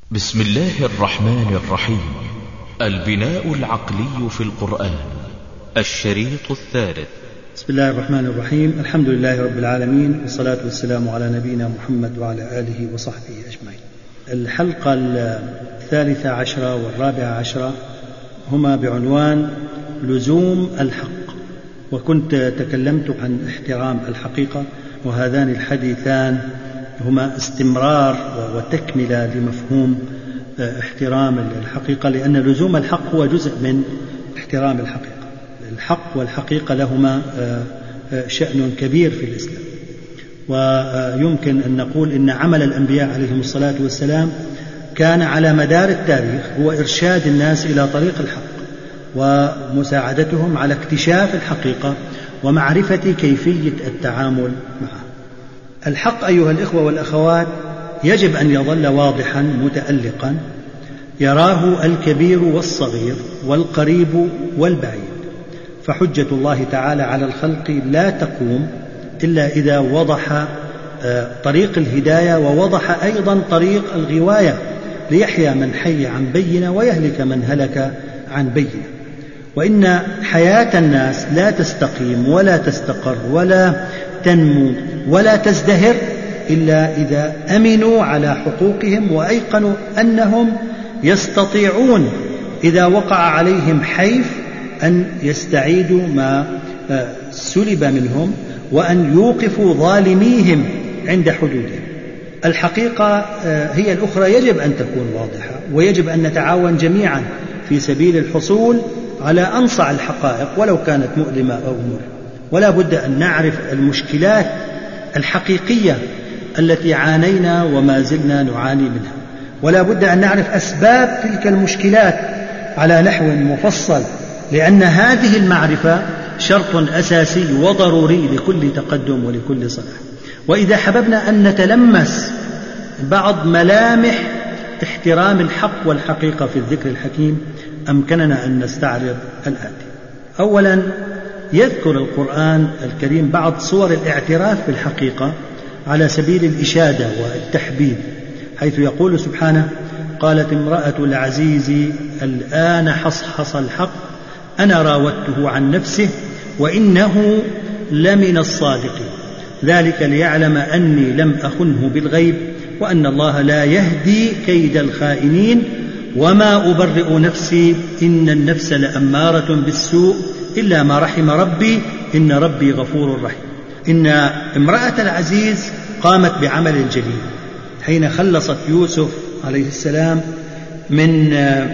بسم الله الرحمن الرحيم. البناء العقلي في القرآن، الشريط الثالث. بسم الله الرحمن الرحيم. الحمد لله رب العالمين، والصلاة والسلام على نبينا محمد وعلى آله وصحبه أجمعين. الحلقة 13 والرابعة عشرة هما بعنوان لزوم الحق، وكنت تكلمت عن احترام الحقيقة، وهذان الحديثان هما استمرار وتكملة لمفهوم احترام الحقيقة، لأن لزوم الحق هو جزء من احترام الحقيقة. الحق والحقيقة لهما شأن كبير في الإسلام، ويمكن أن نقول إن عمل الأنبياء عليهم الصلاة والسلام كان على مدار التاريخ هو إرشاد الناس إلى طريق الحق، ومساعدتهم على اكتشاف الحقيقة ومعرفة كيفية التعامل معها. الحق أيها الإخوة والأخوات يجب أن يظل واضحا متألقا، يراه الكبير والصغير والقريب والبعيد، فحجة الله تعالى على الخلق لا تقوم إلا إذا وضح طريق الهداية، ووضح أيضا طريق الغواية، ليحيى من حي عن بينة ويهلك من هلك عن بينة. وإن حياة الناس لا تستقيم ولا تستقر ولا تنمو ولا تزدهر إلا إذا أمنوا على حقوقهم، وأيقنوا أنهم يستطيعون إذا وقع عليهم حيف أن يستعيدوا ما سلب منهم، وأن يوقفوا ظالميهم عند حدودهم. الحقيقة هي الأخرى يجب أن تكون واضحة، ويجب أن نتعاون جميعا في سبيل الحصول على أنصع الحقائق ولو كانت مؤلمة أو مرة. ولا بد أن نعرف المشكلات الحقيقية التي عانينا وما زلنا نعاني منها، ولا بد أن نعرف أسباب تلك المشكلات على نحو مفصل، لأن هذه المعرفة شرط أساسي وضروري لكل تقدم ولكل صلاح. وإذا حببنا أن نتلمس بعض ملامح احترام الحق والحقيقة في الذكر الحكيم، أمكننا أن نستعرض الآتي. أولا، يذكر القرآن الكريم بعض صور الاعتراف بالحقيقة على سبيل الإشادة والتحبيب، حيث يقول سبحانه: قالت امرأة العزيز الآن حصحص الحق أنا راودته عن نفسه وإنه لمن الصادقين، ذلك ليعلم أني لم أخنه بالغيب وأن الله لا يهدي كيد الخائنين وما أبرئ نفسي إن النفس لأمارة بالسوء إلا ما رحم ربي إن ربي غفور رحيم. إن امرأة العزيز قامت بعمل جليل حين خلصت يوسف عليه السلام من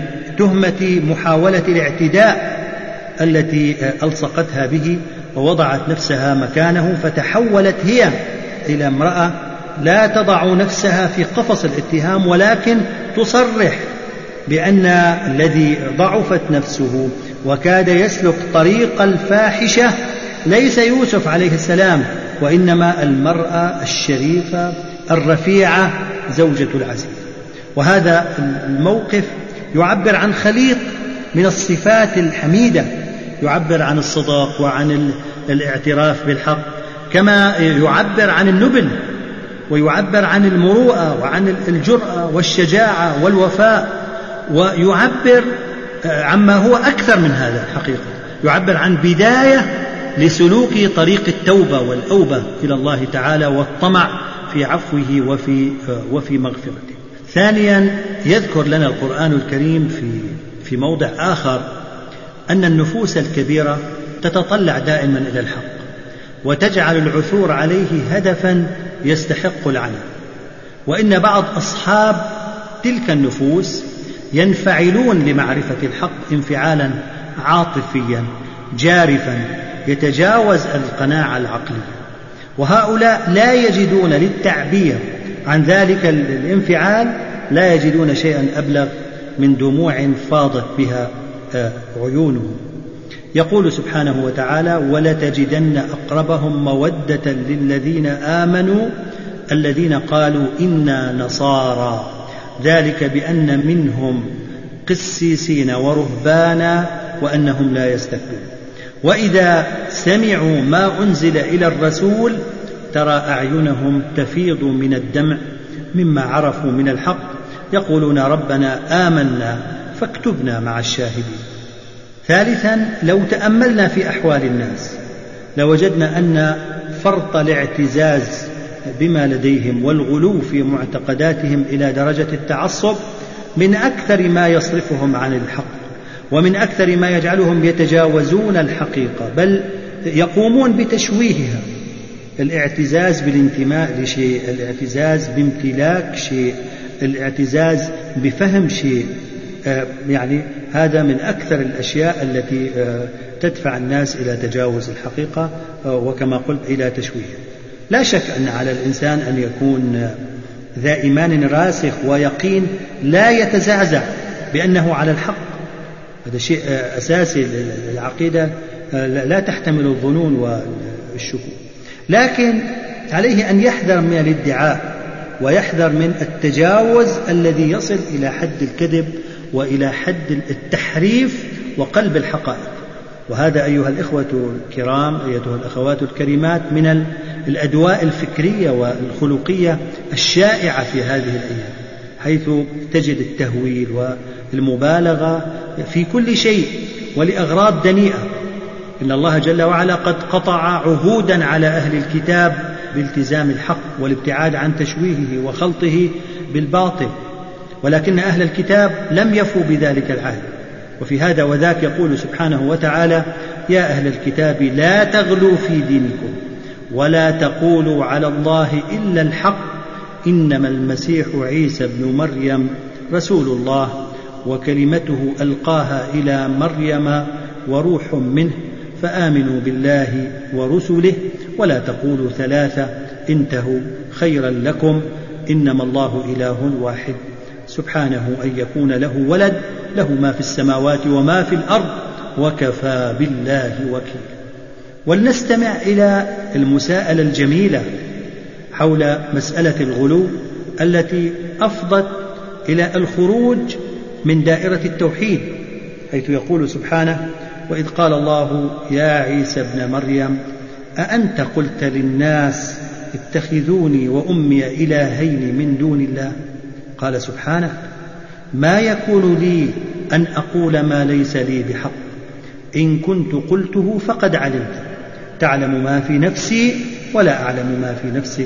تهمة محاولة الاعتداء التي ألصقتها به، ووضعت نفسها مكانه، فتحولت هي إلى امرأة لا تضع نفسها في قفص الاتهام، ولكن تصرح بأن الذي ضعفت نفسه وكاد يسلك طريق الفاحشة ليس يوسف عليه السلام، وإنما المرأة الشريفة الرفيعة زوجة العزيز. وهذا الموقف يعبر عن خليط من الصفات الحميدة، يعبر عن الصدق وعن الاعتراف بالحق، كما يعبر عن النبل، ويعبر عن المروءة وعن الجرأة والشجاعة والوفاء، ويعبر عما هو أكثر من هذا. الحقيقة يعبر عن بداية لسلوك طريق التوبة والأوبة إلى الله تعالى والطمع في عفوه وفي مغفرته. ثانيا، يذكر لنا القرآن الكريم في موضع آخر أن النفوس الكبيرة تتطلع دائما إلى الحق، وتجعل العثور عليه هدفا يستحق العناء، وإن بعض أصحاب تلك النفوس ينفعلون لمعرفة الحق انفعالا عاطفيا جارفا يتجاوز القناعة العقلية، وهؤلاء لا يجدون للتعبير عن ذلك الانفعال لا يجدون شيئا أبلغ من دموع فاضت بها عيونهم. يقول سبحانه وتعالى: ولتجدن أقربهم مودة للذين آمنوا الذين قالوا إنا نصارى ذلك بأن منهم قسيسين ورهبانا وأنهم لا يستكبرون وإذا سمعوا ما أنزل إلى الرسول ترى أعينهم تفيض من الدمع مما عرفوا من الحق يقولون ربنا آمنا فاكتبنا مع الشاهدين. ثالثا، لو تأملنا في أحوال الناس لوجدنا أن فرط الاعتزاز بما لديهم والغلو في معتقداتهم إلى درجة التعصب من أكثر ما يصرفهم عن الحق، ومن أكثر ما يجعلهم يتجاوزون الحقيقة، بل يقومون بتشويهها. الاعتزاز بالانتماء لشيء، الاعتزاز بامتلاك شيء، الاعتزاز بفهم شيء، يعني هذا من أكثر الأشياء التي تدفع الناس إلى تجاوز الحقيقة، وكما قلت إلى تشويهها. لا شك أن على الإنسان أن يكون ذا إيمان راسخ ويقين لا يتزعزع بأنه على الحق، هذا شيء أساسي. العقيدة لا تحتمل الظنون والشكوك، لكن عليه أن يحذر من الادعاء ويحذر من التجاوز الذي يصل إلى حد الكذب وإلى حد التحريف وقلب الحقائق. وهذا أيها الإخوة الكرام، أيتها الأخوات الكريمات، من الأدواء الفكرية والخلقية الشائعة في هذه الأيام، حيث تجد التهويل والمبالغة في كل شيء ولأغراض دنيئة. إن الله جل وعلا قد قطع عهودا على أهل الكتاب بالتزام الحق والابتعاد عن تشويهه وخلطه بالباطل، ولكن أهل الكتاب لم يفوا بذلك العهد. وفي هذا وذاك يقول سبحانه وتعالى: يا أهل الكتاب لا تغلوا في دينكم ولا تقولوا على الله إلا الحق إنما المسيح عيسى ابن مريم رسول الله وكلمته ألقاها إلى مريم وروح منه فآمنوا بالله ورسله ولا تقولوا ثلاثة انتهوا خيرا لكم إنما الله إله واحد سبحانه أن يكون له ولد له ما في السماوات وما في الأرض وكفى بالله وكيلا. ولنستمع إلى المساءلة الجميلة حول مسألة الغلو التي أفضت إلى الخروج من دائرة التوحيد، حيث يقول سبحانه: وإذ قال الله يا عيسى ابن مريم أأنت قلت للناس اتخذوني وأمي إلهين من دون الله؟ قال سبحانه: ما يكون لي أن أقول ما ليس لي بحق إن كنت قلته فقد علمت تعلم ما في نفسي ولا أعلم ما في نفسك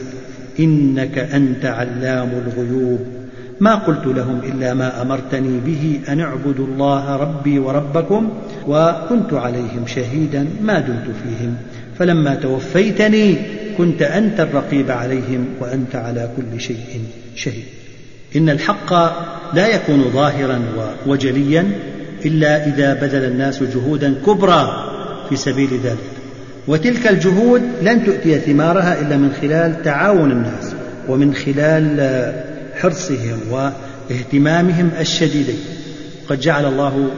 إنك أنت علام الغيوب ما قلت لهم إلا ما أمرتني به أن اعبدوا الله ربي وربكم وكنت عليهم شهيدا ما دمت فيهم فلما توفيتني كنت أنت الرقيب عليهم وأنت على كل شيء شهيد. إن الحق لا يكون ظاهرا وجليا إلا إذا بذل الناس جهودا كبرى في سبيل ذلك، وتلك الجهود لن تؤتي ثمارها إلا من خلال تعاون الناس ومن خلال حرصهم واهتمامهم الشديدين. قد جعل الله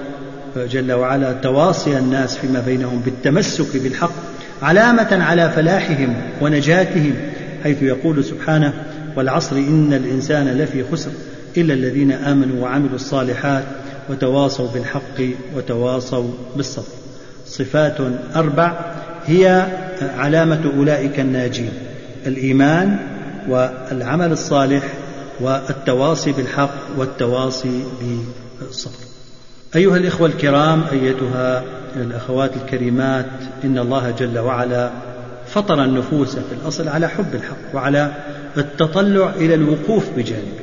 جل وعلا تواصي الناس فيما بينهم بالتمسك بالحق علامة على فلاحهم ونجاتهم، حيث يقول سبحانه: والعصر إن الإنسان لفي خسر إلا الذين آمنوا وعملوا الصالحات وتواصوا بالحق وتواصوا بالصبر. صفات 4 هي علامة أولئك الناجين: الإيمان والعمل الصالح والتواصي بالحق والتواصي بالصبر. أيها الإخوة الكرام، أيتها الأخوات الكريمات، إن الله جل وعلا فطر النفوس في الأصل على حب الحق وعلى التطلع إلى الوقوف بجانبه،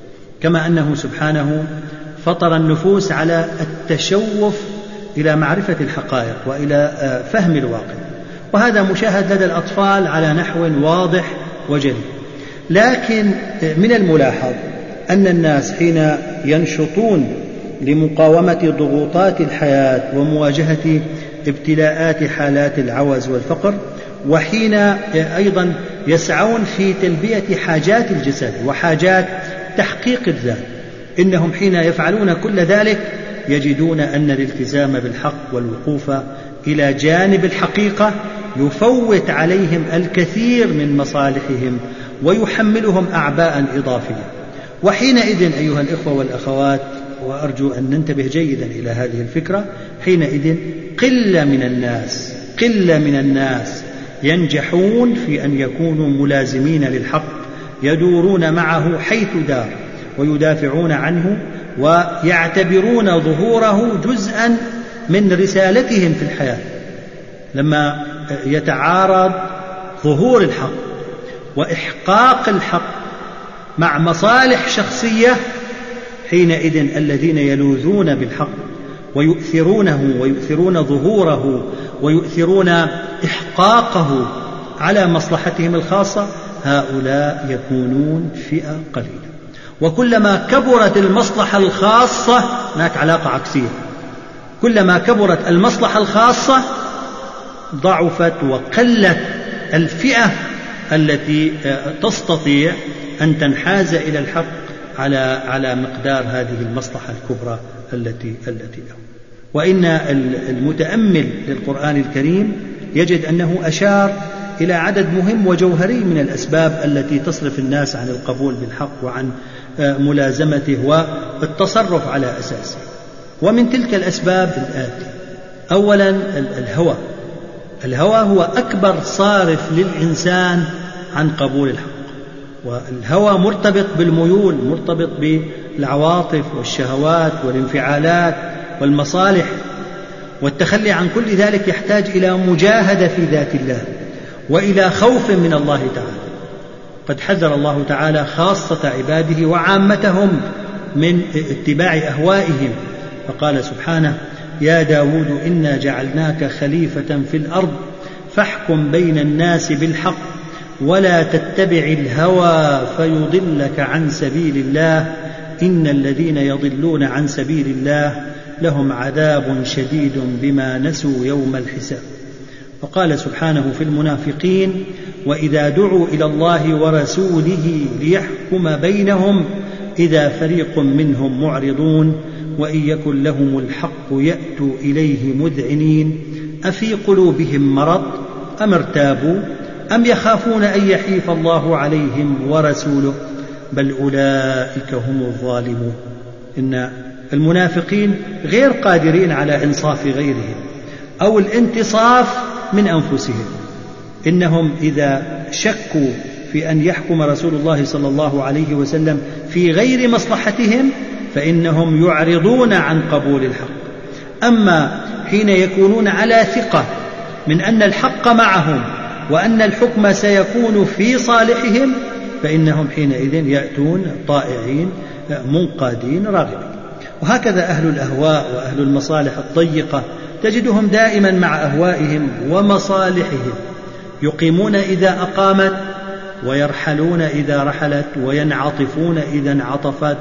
كما أنه سبحانه فطر النفوس على التشوف إلى معرفة الحقائق وإلى فهم الواقع، وهذا مشاهد لدى الأطفال على نحو واضح وجلي. لكن من الملاحظ أن الناس حين ينشطون لمقاومة ضغوطات الحياة ومواجهة ابتلاءات حالات العوز والفقر، وحين أيضا يسعون في تلبية حاجات الجسد وحاجات تحقيق الذات، إنهم حين يفعلون كل ذلك يجدون أن الالتزام بالحق والوقوف إلى جانب الحقيقة يفوت عليهم الكثير من مصالحهم ويحملهم أعباء إضافية. وحينئذ أيها الإخوة والأخوات، وأرجو أن ننتبه جيدا إلى هذه الفكرة، حينئذ قلة من الناس ينجحون في أن يكونوا ملازمين للحق يدورون معه حيث دار، ويدافعون عنه ويعتبرون ظهوره جزءا من رسالتهم في الحياة. لما يتعارض ظهور الحق وإحقاق الحق مع مصالح شخصية، حينئذ الذين يلوذون بالحق ويؤثرونه ويؤثرون ظهوره ويؤثرون إحقاقه على مصلحتهم الخاصة، هؤلاء يكونون فئة قليلة. وكلما كبرت المصلحة الخاصة، هناك علاقة عكسية، كلما كبرت المصلحة الخاصة ضعفت وقلت الفئة التي تستطيع أن تنحاز إلى الحق على مقدار هذه المصلحة الكبرى التي له. وإن المتأمل للقرآن الكريم يجد أنه أشار إلى عدد مهم وجوهري من الأسباب التي تصرف الناس عن القبول بالحق وعن ملازمته والتصرف على أساسه. ومن تلك الأسباب الآتي: أولا الهوى هو أكبر صارف للإنسان عن قبول الحق، والهوى مرتبط بالميول، مرتبط بالعواطف والشهوات والانفعالات والمصالح، والتخلي عن كل ذلك يحتاج إلى مجاهدة في ذات الله وإلى خوف من الله تعالى. قد حذر الله تعالى خاصة عباده وعامتهم من اتباع أهوائهم، فقال سبحانه: يا داود إنا جعلناك خليفة في الأرض فاحكم بين الناس بالحق ولا تتبع الهوى فيضلك عن سبيل الله إن الذين يضلون عن سبيل الله لهم عذاب شديد بما نسوا يوم الحساب. وقال سبحانه في المنافقين: وإذا دعوا إلى الله ورسوله ليحكم بينهم إذا فريق منهم معرضون وإن يكن لهم الحق يأتوا إليه مذعنين أفي قلوبهم مرض أم ارتابوا أم يخافون أن يحيف الله عليهم ورسوله بل أولئك هم الظالمون. إن المنافقين غير قادرين على إنصاف غيرهم أو الانتصاف من أنفسهم. إنهم إذا شكوا في أن يحكم رسول الله صلى الله عليه وسلم في غير مصلحتهم فإنهم يعرضون عن قبول الحق. أما حين يكونون على ثقة من أن الحق معهم وأن الحكم سيكون في صالحهم فإنهم حينئذ يأتون طائعين منقادين راغبين. وهكذا أهل الأهواء وأهل المصالح الضيقة تجدهم دائما مع أهوائهم ومصالحهم، يقيمون إذا أقامت ويرحلون إذا رحلت وينعطفون إذا انعطفت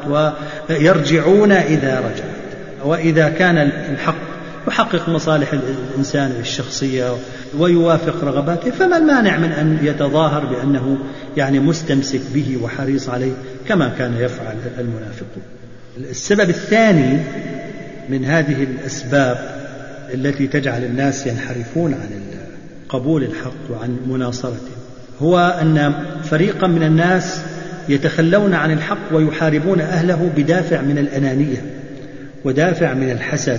ويرجعون إذا رجعت. وإذا كان الحق يحقق مصالح الإنسان الشخصية ويوافق رغباته فما المانع من أن يتظاهر بأنه مستمسك به وحريص عليه كما كان يفعل المنافقون. السبب الثاني من هذه الأسباب التي تجعل الناس ينحرفون عن قبول الحق وعن مناصرته هو أن فريقا من الناس يتخلون عن الحق ويحاربون أهله بدافع من الأنانية ودافع من الحسد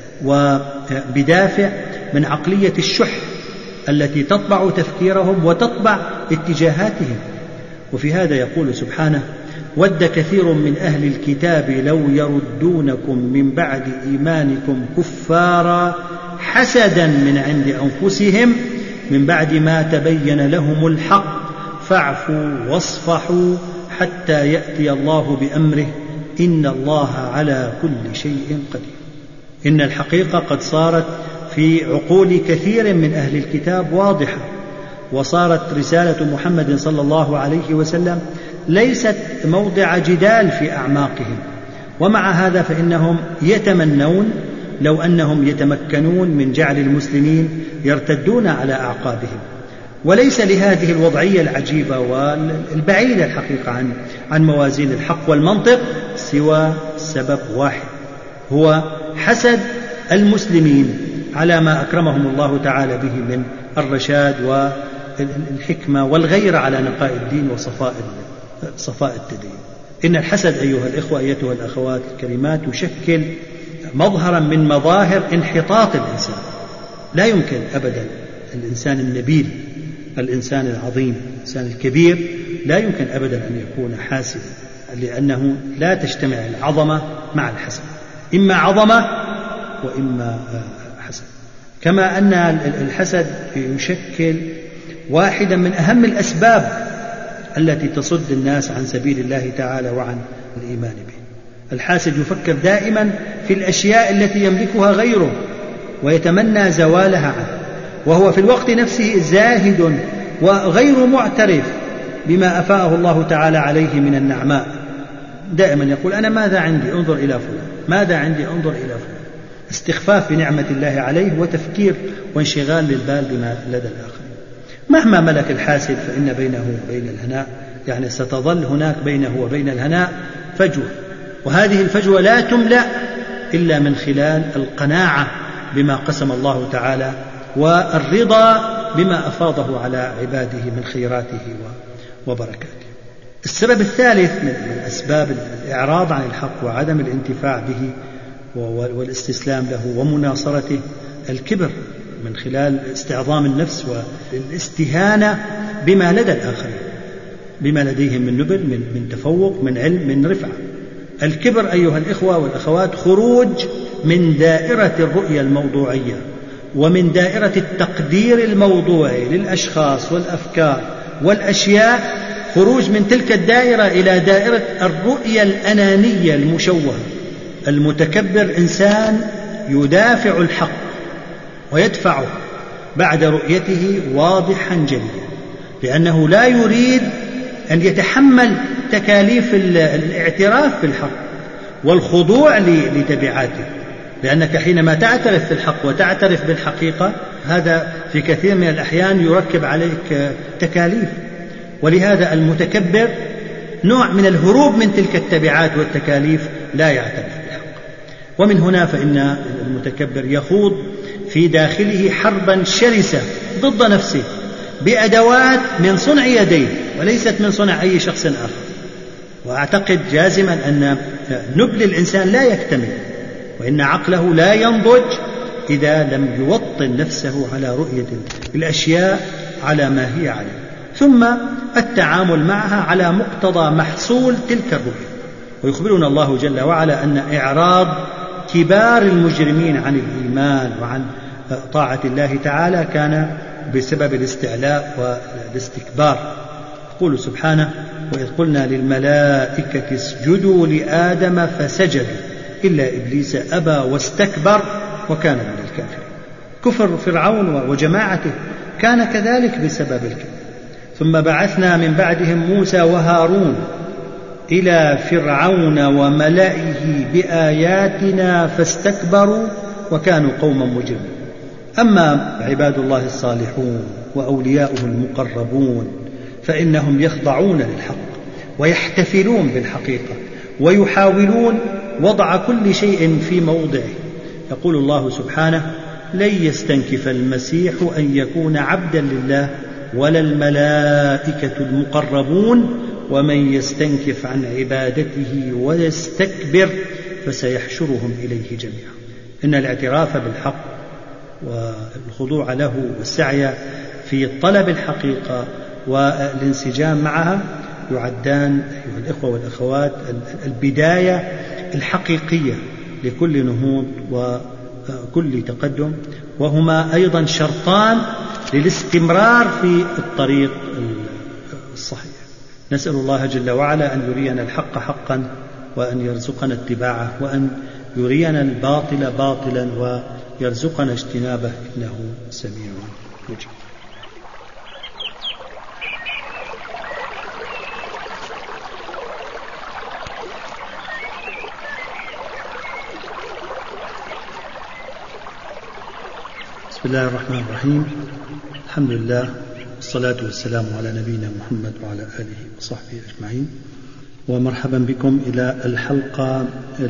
وبدافع من عقلية الشح التي تطبع تفكيرهم وتطبع اتجاهاتهم. وفي هذا يقول سبحانه: ود كثير من أهل الكتاب لو يردونكم من بعد إيمانكم كفارا حسدا من عند أنفسهم من بعد ما تبين لهم الحق فاعفوا واصفحوا حتى يأتي الله بأمره إن الله على كل شيء قدير. إن الحقيقة قد صارت في عقول كثير من أهل الكتاب واضحة، وصارت رسالة محمد صلى الله عليه وسلم ليست موضع جدال في أعماقهم، ومع هذا فإنهم يتمنون لو أنهم يتمكنون من جعل المسلمين يرتدون على أعقابهم. وليس لهذه الوضعية العجيبة والبعيدة الحقيقة عن موازين الحق والمنطق سوى سبب واحد، هو حسد المسلمين على ما أكرمهم الله تعالى به من الرشاد والحكمة والغيرة على نقاء الدين وصفاء التدين. إن الحسد أيها الإخوة أيتها الأخوات الكريمات يشكل مظهرا من مظاهر انحطاط الإنسان. لا يمكن أبدا الإنسان النبيل، الإنسان العظيم، الإنسان الكبير لا يمكن أبدا أن يكون حاسدا، لأنه لا تجتمع العظمة مع الحسد، إما عظمة وإما حسد. كما أن الحسد يشكل واحدا من أهم الأسباب التي تصد الناس عن سبيل الله تعالى وعن الإيمان به. الحاسد يفكر دائما في الأشياء التي يملكها غيره ويتمنى زوالها عنه، وهو في الوقت نفسه زاهد وغير معترف بما أفاءه الله تعالى عليه من النعماء. دائما يقول أنا ماذا عندي، انظر إلى فلان، ماذا عندي، انظر إلى فلان. استخفاف بنعمة الله عليه وتفكير وانشغال للبال بما لدى الآخرين. مهما ملك الحاسد فإن بينه وبين الهناء، يعني ستظل هناك بينه وبين الهناء فجوة، وهذه الفجوة لا تملأ إلا من خلال القناعة بما قسم الله تعالى والرضا بما أفاضه على عباده من خيراته وبركاته. السبب الثالث من أسباب الإعراض عن الحق وعدم الانتفاع به والاستسلام له ومناصرته الكبر، من خلال استعظام النفس والاستهانة بما لدى الآخرين، بما لديهم من نبل، من تفوق، من علم، من رفعة. الكبر أيها الإخوة والأخوات خروج من دائرة الرؤية الموضوعية ومن دائرة التقدير الموضوعي للأشخاص والأفكار والأشياء، خروج من تلك الدائرة إلى دائرة الرؤية الأنانية المشوهة. المتكبر إنسان يدافع الحق ويدفعه بعد رؤيته واضحا جليا، لأنه لا يريد أن يتحمل تكاليف الاعتراف بالحق والخضوع لتبعاته، لأنك حينما تعترف في الحق وتعترف بالحقيقة هذا في كثير من الأحيان يركب عليك تكاليف. ولهذا المتكبر نوع من الهروب من تلك التبعات والتكاليف، لا يعترف بالحق. ومن هنا فإن المتكبر يخوض في داخله حربا شرسة ضد نفسه بأدوات من صنع يديه وليست من صنع أي شخص آخر. وأعتقد جازما أن نبل الإنسان لا يكتمل وإن عقله لا ينضج إذا لم يوطن نفسه على رؤية الأشياء على ما هي عليه، ثم التعامل معها على مقتضى محصول تلك الرؤية. ويخبرنا الله جل وعلا أن إعراض كبار المجرمين عن الإيمان وعن طاعة الله تعالى كان بسبب الاستعلاء والاستكبار. يقول سبحانه: وإذ قلنا للملائكة اسجدوا لآدم فسجدوا إلا إبليس أبى واستكبر وكان من الكافرين. كفر فرعون وجماعته كان كذلك بسبب الكبر. ثم بعثنا من بعدهم موسى وهارون إلى فرعون وملئه بآياتنا فاستكبروا وكانوا قوما مجرمين. أما عباد الله الصالحون وأولياؤه المقربون فإنهم يخضعون للحق ويحتفلون بالحقيقة ويحاولون وضع كل شيء في موضعه. يقول الله سبحانه: لن يستنكف المسيح أن يكون عبدا لله ولا الملائكة المقربون ومن يستنكف عن عبادته ويستكبر فسيحشرهم إليه جميعا. إن الاعتراف بالحق والخضوع له والسعي في طلب الحقيقة والانسجام معها يعدان أيها الإخوة والأخوات البداية الحقيقية لكل نهوض وكل تقدم، وهما أيضا شرطان للاستمرار في الطريق الصحيح. نسأل الله جل وعلا أن يرينا الحق حقا وأن يرزقنا اتباعه، وأن يرينا الباطل باطلا ويرزقنا اجتنابه، إنه سميع مجيب. بسم الله الرحمن الرحيم. الحمد لله والصلاة والسلام على نبينا محمد وعلى آله وصحبه أجمعين، ومرحبا بكم إلى الحلقة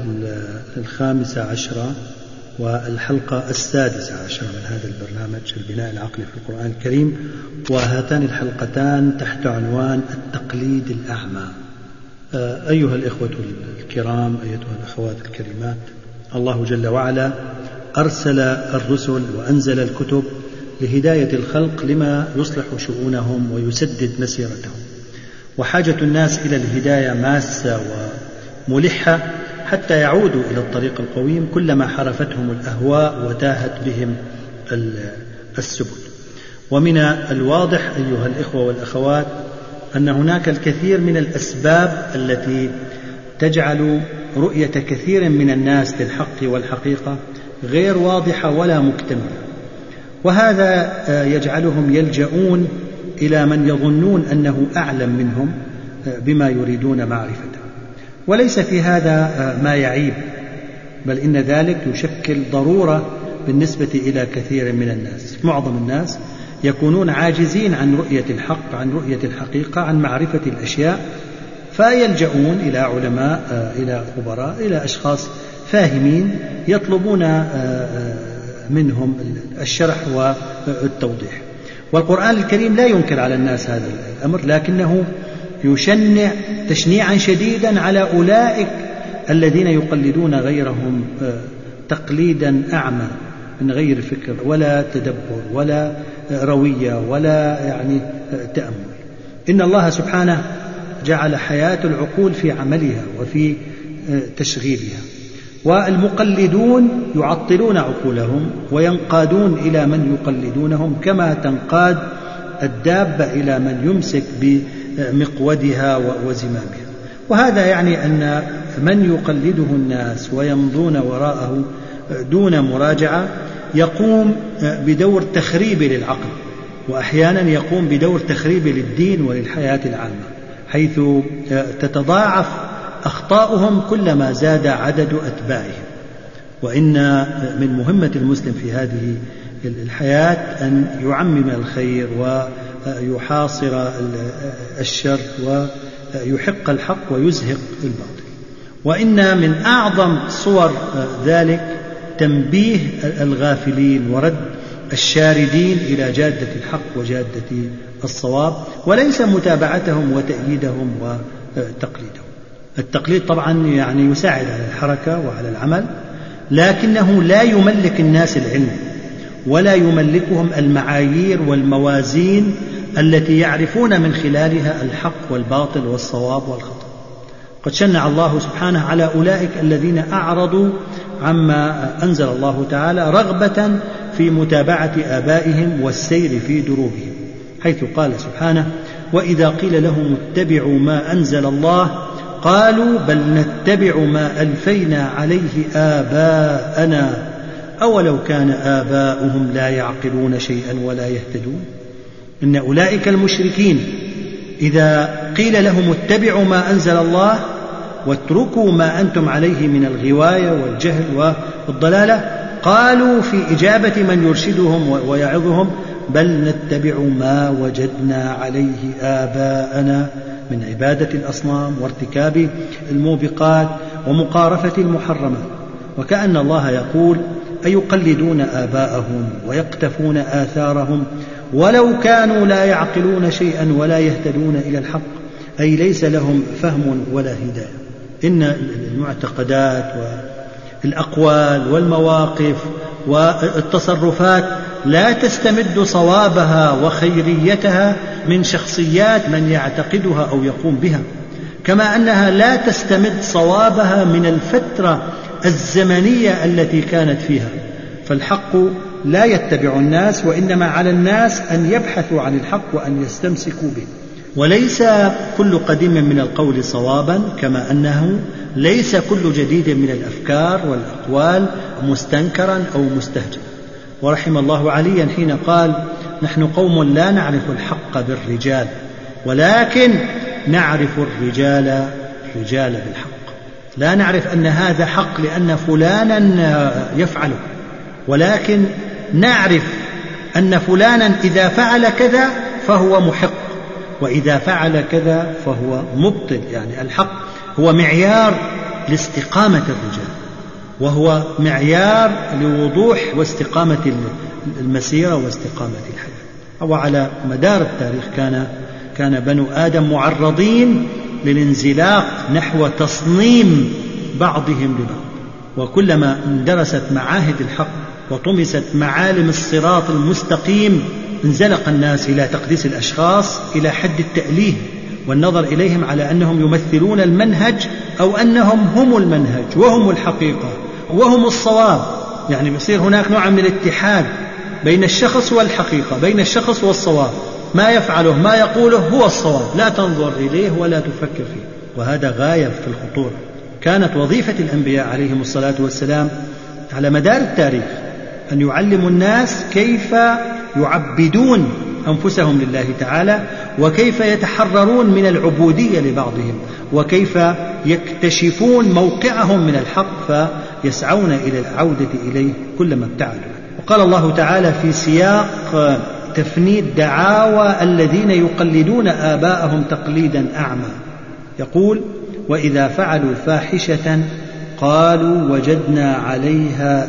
15 والحلقة 16 من هذا البرنامج البناء العقلي في القرآن الكريم. وهاتان الحلقتان تحت عنوان التقليد الأعمى. أيها الإخوة الكرام، أيتها الأخوات الكريمات، الله جل وعلا أرسل الرسل وأنزل الكتب لهداية الخلق لما يصلح شؤونهم ويسدد مسيرتهم. وحاجة الناس إلى الهداية ماسة وملحة حتى يعودوا إلى الطريق القويم كلما حرفتهم الأهواء وتاهت بهم السبل. ومن الواضح أيها الإخوة والأخوات أن هناك الكثير من الأسباب التي تجعل رؤية كثير من الناس للحق والحقيقة غير واضحة ولا مكتملة، وهذا يجعلهم يلجؤون إلى من يظنون أنه أعلم منهم بما يريدون معرفته، وليس في هذا ما يعيب، بل إن ذلك يشكل ضرورة بالنسبة إلى كثير من الناس. معظم الناس يكونون عاجزين عن رؤية الحق، عن رؤية الحقيقة، عن معرفة الأشياء، فيلجؤون إلى علماء، إلى خبراء، إلى أشخاص فاهمين يطلبون منهم الشرح والتوضيح. والقرآن الكريم لا ينكر على الناس هذا الأمر، لكنه يشنع تشنيعا شديدا على أولئك الذين يقلدون غيرهم تقليدا أعمى من غير فكر ولا تدبر ولا روية ولا تأمل. إن الله سبحانه جعل حياة العقول في عملها وفي تشغيلها، والمقلدون يعطلون عقولهم وينقادون إلى من يقلدونهم كما تنقاد الدابة إلى من يمسك بمقودها وزمامها. وهذا يعني أن من يقلده الناس ويمضون وراءه دون مراجعة يقوم بدور تخريب للعقل، وأحيانا يقوم بدور تخريب للدين وللحياة العامة، حيث تتضاعف أخطاؤهم كلما زاد عدد أتباعهم. وإن من مهمة المسلم في هذه الحياة أن يعمم الخير ويحاصر الشر ويحق الحق ويزهق الباطل. وإن من أعظم صور ذلك تنبيه الغافلين ورد الشاردين إلى جادة الحق وجادة الصواب، وليس متابعتهم وتأييدهم وتقليدهم. التقليد طبعا يساعد على الحركة وعلى العمل، لكنه لا يملك الناس العلم ولا يملكهم المعايير والموازين التي يعرفون من خلالها الحق والباطل والصواب والخطأ. قد شنع الله سبحانه على أولئك الذين أعرضوا عما أنزل الله تعالى رغبة في متابعة آبائهم والسير في دروبهم، حيث قال سبحانه: وإذا قيل لهم اتبعوا ما أنزل الله قالوا بل نتبع ما ألفينا عليه آباءنا أولو كان آباؤهم لا يعقلون شيئا ولا يهتدون. إن أولئك المشركين إذا قيل لهم اتبعوا ما أنزل الله واتركوا ما أنتم عليه من الغواية والجهل والضلالة، قالوا في إجابة من يرشدهم ويعظهم: بل نتبع ما وجدنا عليه آباءنا من عبادة الأصنام وارتكاب الموبقات ومقارفة المحرمات. وكأن الله يقول: أيقلدون آباءهم ويقتفون آثارهم ولو كانوا لا يعقلون شيئا ولا يهتدون إلى الحق، أي ليس لهم فهم ولا هداية. إن المعتقدات والأقوال والمواقف والتصرفات لا تستمد صوابها وخيريتها من شخصيات من يعتقدها أو يقوم بها، كما أنها لا تستمد صوابها من الفترة الزمنية التي كانت فيها. فالحق لا يتبع الناس، وإنما على الناس أن يبحثوا عن الحق وأن يستمسكوا به. وليس كل قديم من القول صوابا، كما أنه ليس كل جديد من الأفكار والأقوال مستنكرا أو مستهجنا. ورحم الله عليا حين قال: نحن قوم لا نعرف الحق بالرجال ولكن نعرف الرجال بالحق. لا نعرف أن هذا حق لأن فلانا يفعله، ولكن نعرف أن فلانا إذا فعل كذا فهو محق، وإذا فعل كذا فهو مبطل. يعني الحق هو معيار لاستقامة الرجال، وهو معيار لوضوح واستقامة المسيرة واستقامة الحياة. وعلى مدار التاريخ كان بنو آدم معرضين للانزلاق نحو تصميم بعضهم لبعض، وكلما اندرست معاهد الحق وطمست معالم الصراط المستقيم انزلق الناس إلى تقديس الأشخاص إلى حد التأليه والنظر إليهم على أنهم يمثلون المنهج أو أنهم هم المنهج وهم الحقيقة وهم الصواب. يعني يصير هناك نوع من الاتحاد بين الشخص والحقيقة، بين الشخص والصواب، ما يفعله ما يقوله هو الصواب، لا تنظر إليه ولا تفكر فيه. وهذا غاية في الخطورة. كانت وظيفة الأنبياء عليهم الصلاة والسلام على مدار التاريخ أن يعلموا الناس كيف يعبدون أنفسهم لله تعالى، وكيف يتحررون من العبودية لبعضهم، وكيف يكتشفون موقعهم من الحق فيسعون إلى العودة إليه كلما ابتعدوا. وقال الله تعالى في سياق تفنيد دعاوى الذين يقلدون آباءهم تقليدا أعمى، يقول: وإذا فعلوا فاحشة قالوا وجدنا عليها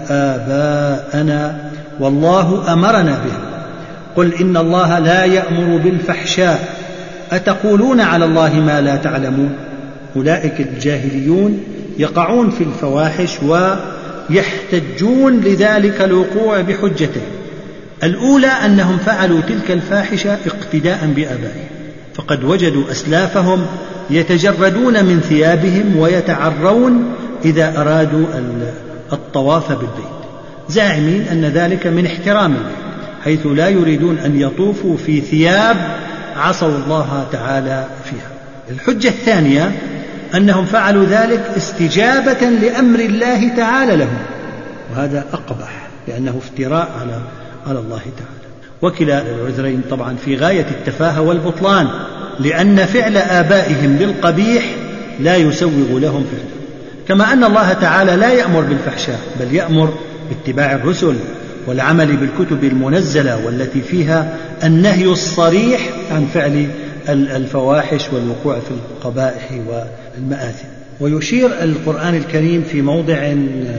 آباءنا والله أمرنا بها قل إن الله لا يأمر بالفحشاء أتقولون على الله ما لا تعلمون. أولئك الجاهليون يقعون في الفواحش ويحتجون لذلك الوقوع بحجته. الأولى أنهم فعلوا تلك الفاحشة اقتداء بآبائهم، فقد وجدوا أسلافهم يتجردون من ثيابهم ويتعرون إذا أرادوا الطواف بالبيت، زاعمين أن ذلك من احترام البيت، حيث لا يريدون أن يطوفوا في ثياب عصوا الله تعالى فيها. الحجة الثانية أنهم فعلوا ذلك استجابة لأمر الله تعالى لهم، وهذا أقبح لأنه افتراء على الله تعالى. وكلا العذرين طبعا في غاية التفاهة والبطلان، لأن فعل آبائهم للقبيح لا يسوغ لهم فعله، كما أن الله تعالى لا يأمر بالفحشاء بل يأمر باتباع الرسل والعمل بالكتب المنزلة والتي فيها النهي الصريح عن فعل الفواحش والوقوع في القبائح والمآثم. ويشير القرآن الكريم في موضع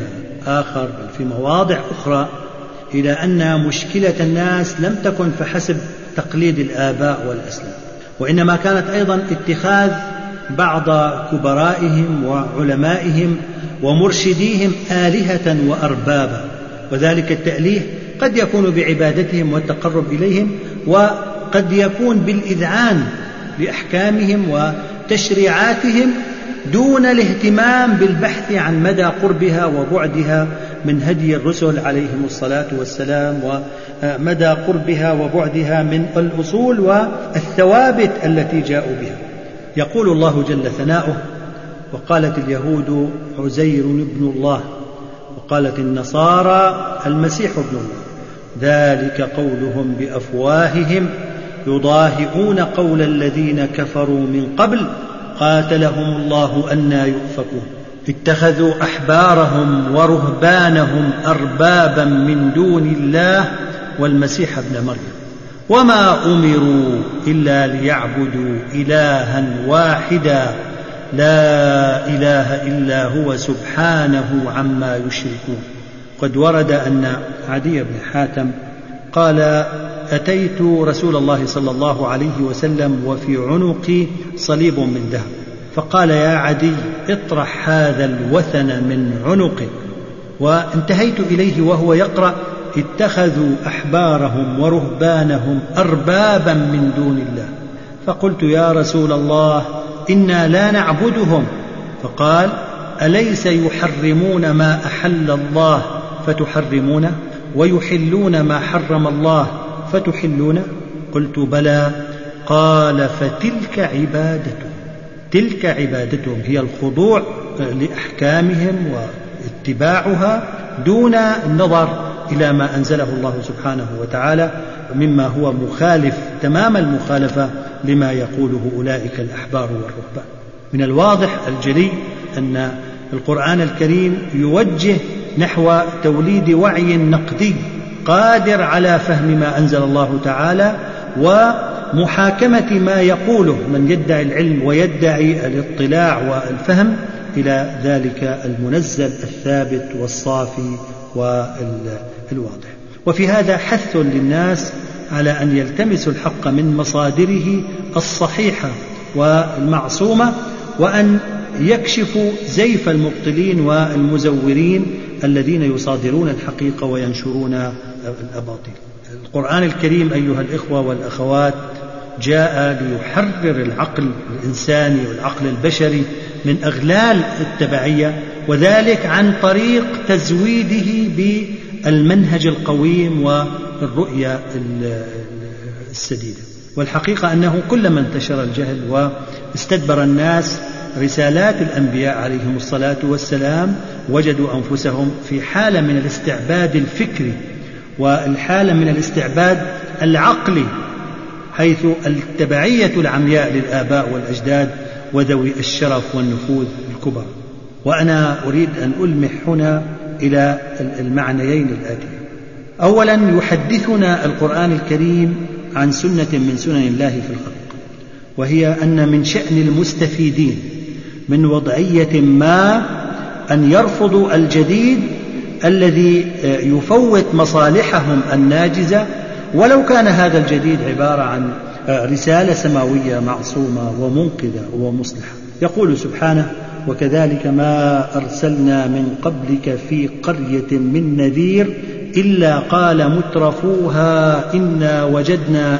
آخر بل في مواضع أخرى إلى أن مشكلة الناس لم تكن فحسب تقليد الآباء والأسلاف، وإنما كانت أيضا اتخاذ بعض كبرائهم وعلمائهم ومرشديهم آلهة وأربابا، وذلك التأليه قد يكون بعبادتهم والتقرب إليهم، وقد يكون بالإذعان لأحكامهم وتشريعاتهم دون الاهتمام بالبحث عن مدى قربها وبعدها من هدي الرسل عليهم الصلاة والسلام، ومدى قربها وبعدها من الأصول والثوابت التي جاءوا بها. يقول الله جل ثناؤه: وقالت اليهود عزير ابن الله وقالت النصارى المسيح ابن الله ذلك قولهم بأفواههم يضاهئون قول الذين كفروا من قبل قاتلهم الله أنى يؤفكون اتخذوا أحبارهم ورهبانهم أربابا من دون الله والمسيح ابن مريم وما أمروا إلا ليعبدوا إلها واحدا لا إله إلا هو سبحانه عما يشركون. قد ورد أن عدي بن حاتم قال: أتيت رسول الله صلى الله عليه وسلم وفي عنقي صليب من ذهب، فقال: يا عدي اطرح هذا الوثن من عنقك، وانتهيت إليه وهو يقرأ: اتخذوا أحبارهم ورهبانهم أربابا من دون الله. فقلت: يا رسول الله إنا لا نعبدهم. فقال: أليس يحرمون ما أحل الله فتحرمونه ويحلون ما حرم الله فتحلونه؟ قلت: بلى. قال: فتلك عبادتهم، تلك عبادتهم هي الخضوع لأحكامهم واتباعها دون النظر إلى ما أنزله الله سبحانه وتعالى مما هو مخالف تمام المخالفة لما يقوله أولئك الأحبار والرهبان. من الواضح الجلي أن القرآن الكريم يوجه نحو توليد وعي نقدي قادر على فهم ما أنزل الله تعالى ومحاكمة ما يقوله من يدعي العلم ويدعي الاطلاع والفهم إلى ذلك المنزل الثابت والصافي والواضح. وفي هذا حث للناس على أن يلتمسوا الحق من مصادره الصحيحة والمعصومة، وأن يكشفوا زيف المبطلين والمزورين الذين يصادرون الحقيقة وينشرون الأباطيل. القرآن الكريم أيها الإخوة والأخوات جاء ليحرر العقل الإنساني والعقل البشري من أغلال التبعية، وذلك عن طريق تزويده بالمنهج القويم والرؤية السديدة. والحقيقة أنه كلما انتشر الجهل واستدبر الناس رسالات الأنبياء عليهم الصلاة والسلام وجدوا أنفسهم في حالة من الاستعباد الفكري والحالة من الاستعباد العقلي، حيث التبعية العمياء للآباء والأجداد وذوي الشرف والنفوذ الكبرى. وأنا أريد أن ألمح هنا إلى المعنيين الآتيين. أولا، يحدثنا القرآن الكريم عن سنة من سنن الله في الخلق، وهي أن من شأن المستفيدين من وضعية ما أن يرفضوا الجديد الذي يفوت مصالحهم الناجزة، ولو كان هذا الجديد عبارة عن رسالة سماوية معصومة ومنقذة ومصلحة. يقول سبحانه: وكذلك ما أرسلنا من قبلك في قرية من نذير إلا قال مترفوها إنا وجدنا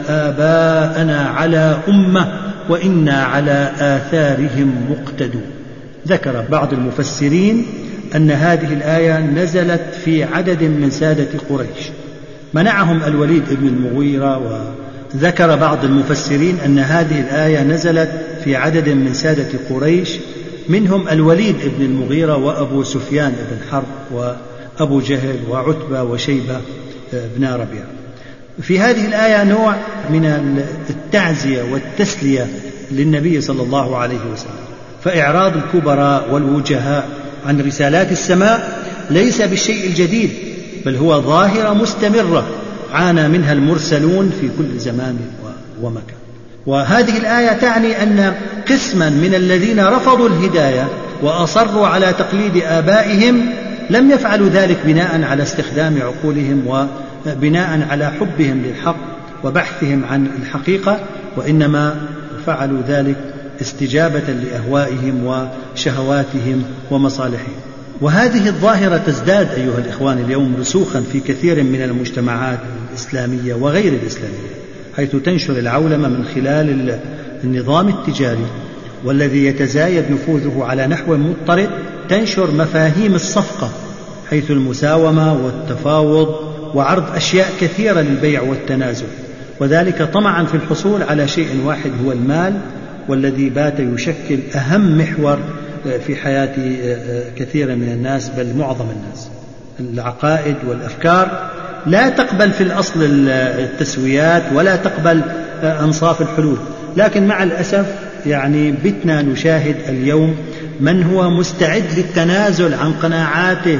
آباءنا على أمة وإنا على آثارهم مقتدون. ذكر بعض المفسرين أن هذه الآية نزلت في عدد من سادة قريش منعهم الوليد بن المغيرة، وذكر بعض المفسرين أن هذه الآية نزلت في عدد من سادة قريش منهم الوليد بن المغيرة وأبو سفيان بن حرب وأبو جهل وعتبة وشيبة بن ربيعة. في هذه الآية نوع من التعزية والتسلية للنبي صلى الله عليه وسلم، فإعراض الكبراء والوجهاء عن رسالات السماء ليس بالشيء الجديد، بل هو ظاهرة مستمرة عانى منها المرسلون في كل زمان ومكان. وهذه الآية تعني أن قسما من الذين رفضوا الهداية وأصروا على تقليد آبائهم لم يفعلوا ذلك بناء على استخدام عقولهم وبناء على حبهم للحق وبحثهم عن الحقيقة، وإنما فعلوا ذلك استجابة لأهوائهم وشهواتهم ومصالحهم. وهذه الظاهرة تزداد أيها الإخوان اليوم رسوخا في كثير من المجتمعات الإسلامية وغير الإسلامية، حيث تنشر العولمة من خلال النظام التجاري والذي يتزايد نفوذه على نحو مضطرد، تنشر مفاهيم الصفقة حيث المساومة والتفاوض وعرض أشياء كثيرة للبيع والتنازل، وذلك طمعا في الحصول على شيء واحد هو المال، والذي بات يشكل أهم محور في حياة كثير من الناس بل معظم الناس. العقائد والأفكار لا تقبل في الأصل التسويات ولا تقبل أنصاف الحلول، لكن مع الأسف بتنا نشاهد اليوم من هو مستعد للتنازل عن قناعاته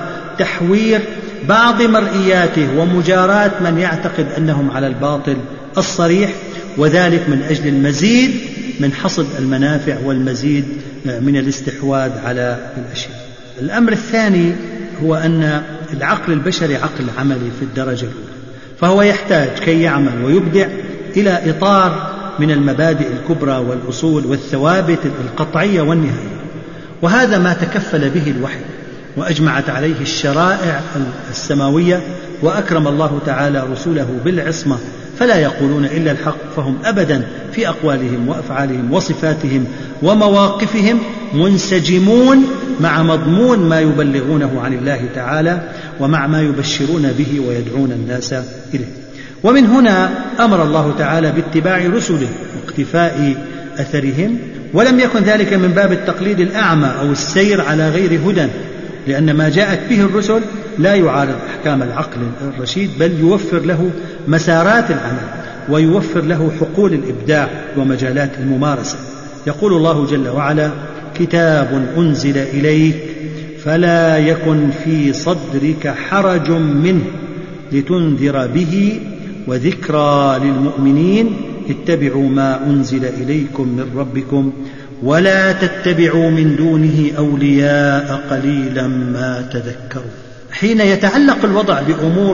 وتحوير بعض مرئياته ومجاراة من يعتقد أنهم على الباطل الصريح، وذلك من أجل المزيد من حصد المنافع والمزيد من الاستحواذ على الأشياء. الأمر الثاني هو أن العقل البشري عقل عملي في الدرجة الأولى، فهو يحتاج كي يعمل ويبدع إلى إطار من المبادئ الكبرى والأصول والثوابت القطعية والنهائية، وهذا ما تكفل به الوحي وأجمعت عليه الشرائع السماوية، وأكرم الله تعالى رسوله بالعصمة فلا يقولون إلا الحق، فهم أبدا في أقوالهم وأفعالهم وصفاتهم ومواقفهم منسجمون مع مضمون ما يبلغونه عن الله تعالى ومع ما يبشرون به ويدعون الناس إليه. ومن هنا أمر الله تعالى باتباع رسله واقتفاء أثرهم، ولم يكن ذلك من باب التقليد الأعمى أو السير على غير هدى، لأن ما جاءت به الرسل لا يعارض أحكام العقل الرشيد، بل يوفر له مسارات العمل ويوفر له حقول الإبداع ومجالات الممارسة. يقول الله جل وعلا: كتاب أنزل إليك فلا يكن في صدرك حرج منه لتنذر به وذكرى للمؤمنين اتبعوا ما أنزل إليكم من ربكم ولا تتبعوا من دونه أولياء قليلا ما تذكرون. حين يتعلق الوضع بأمور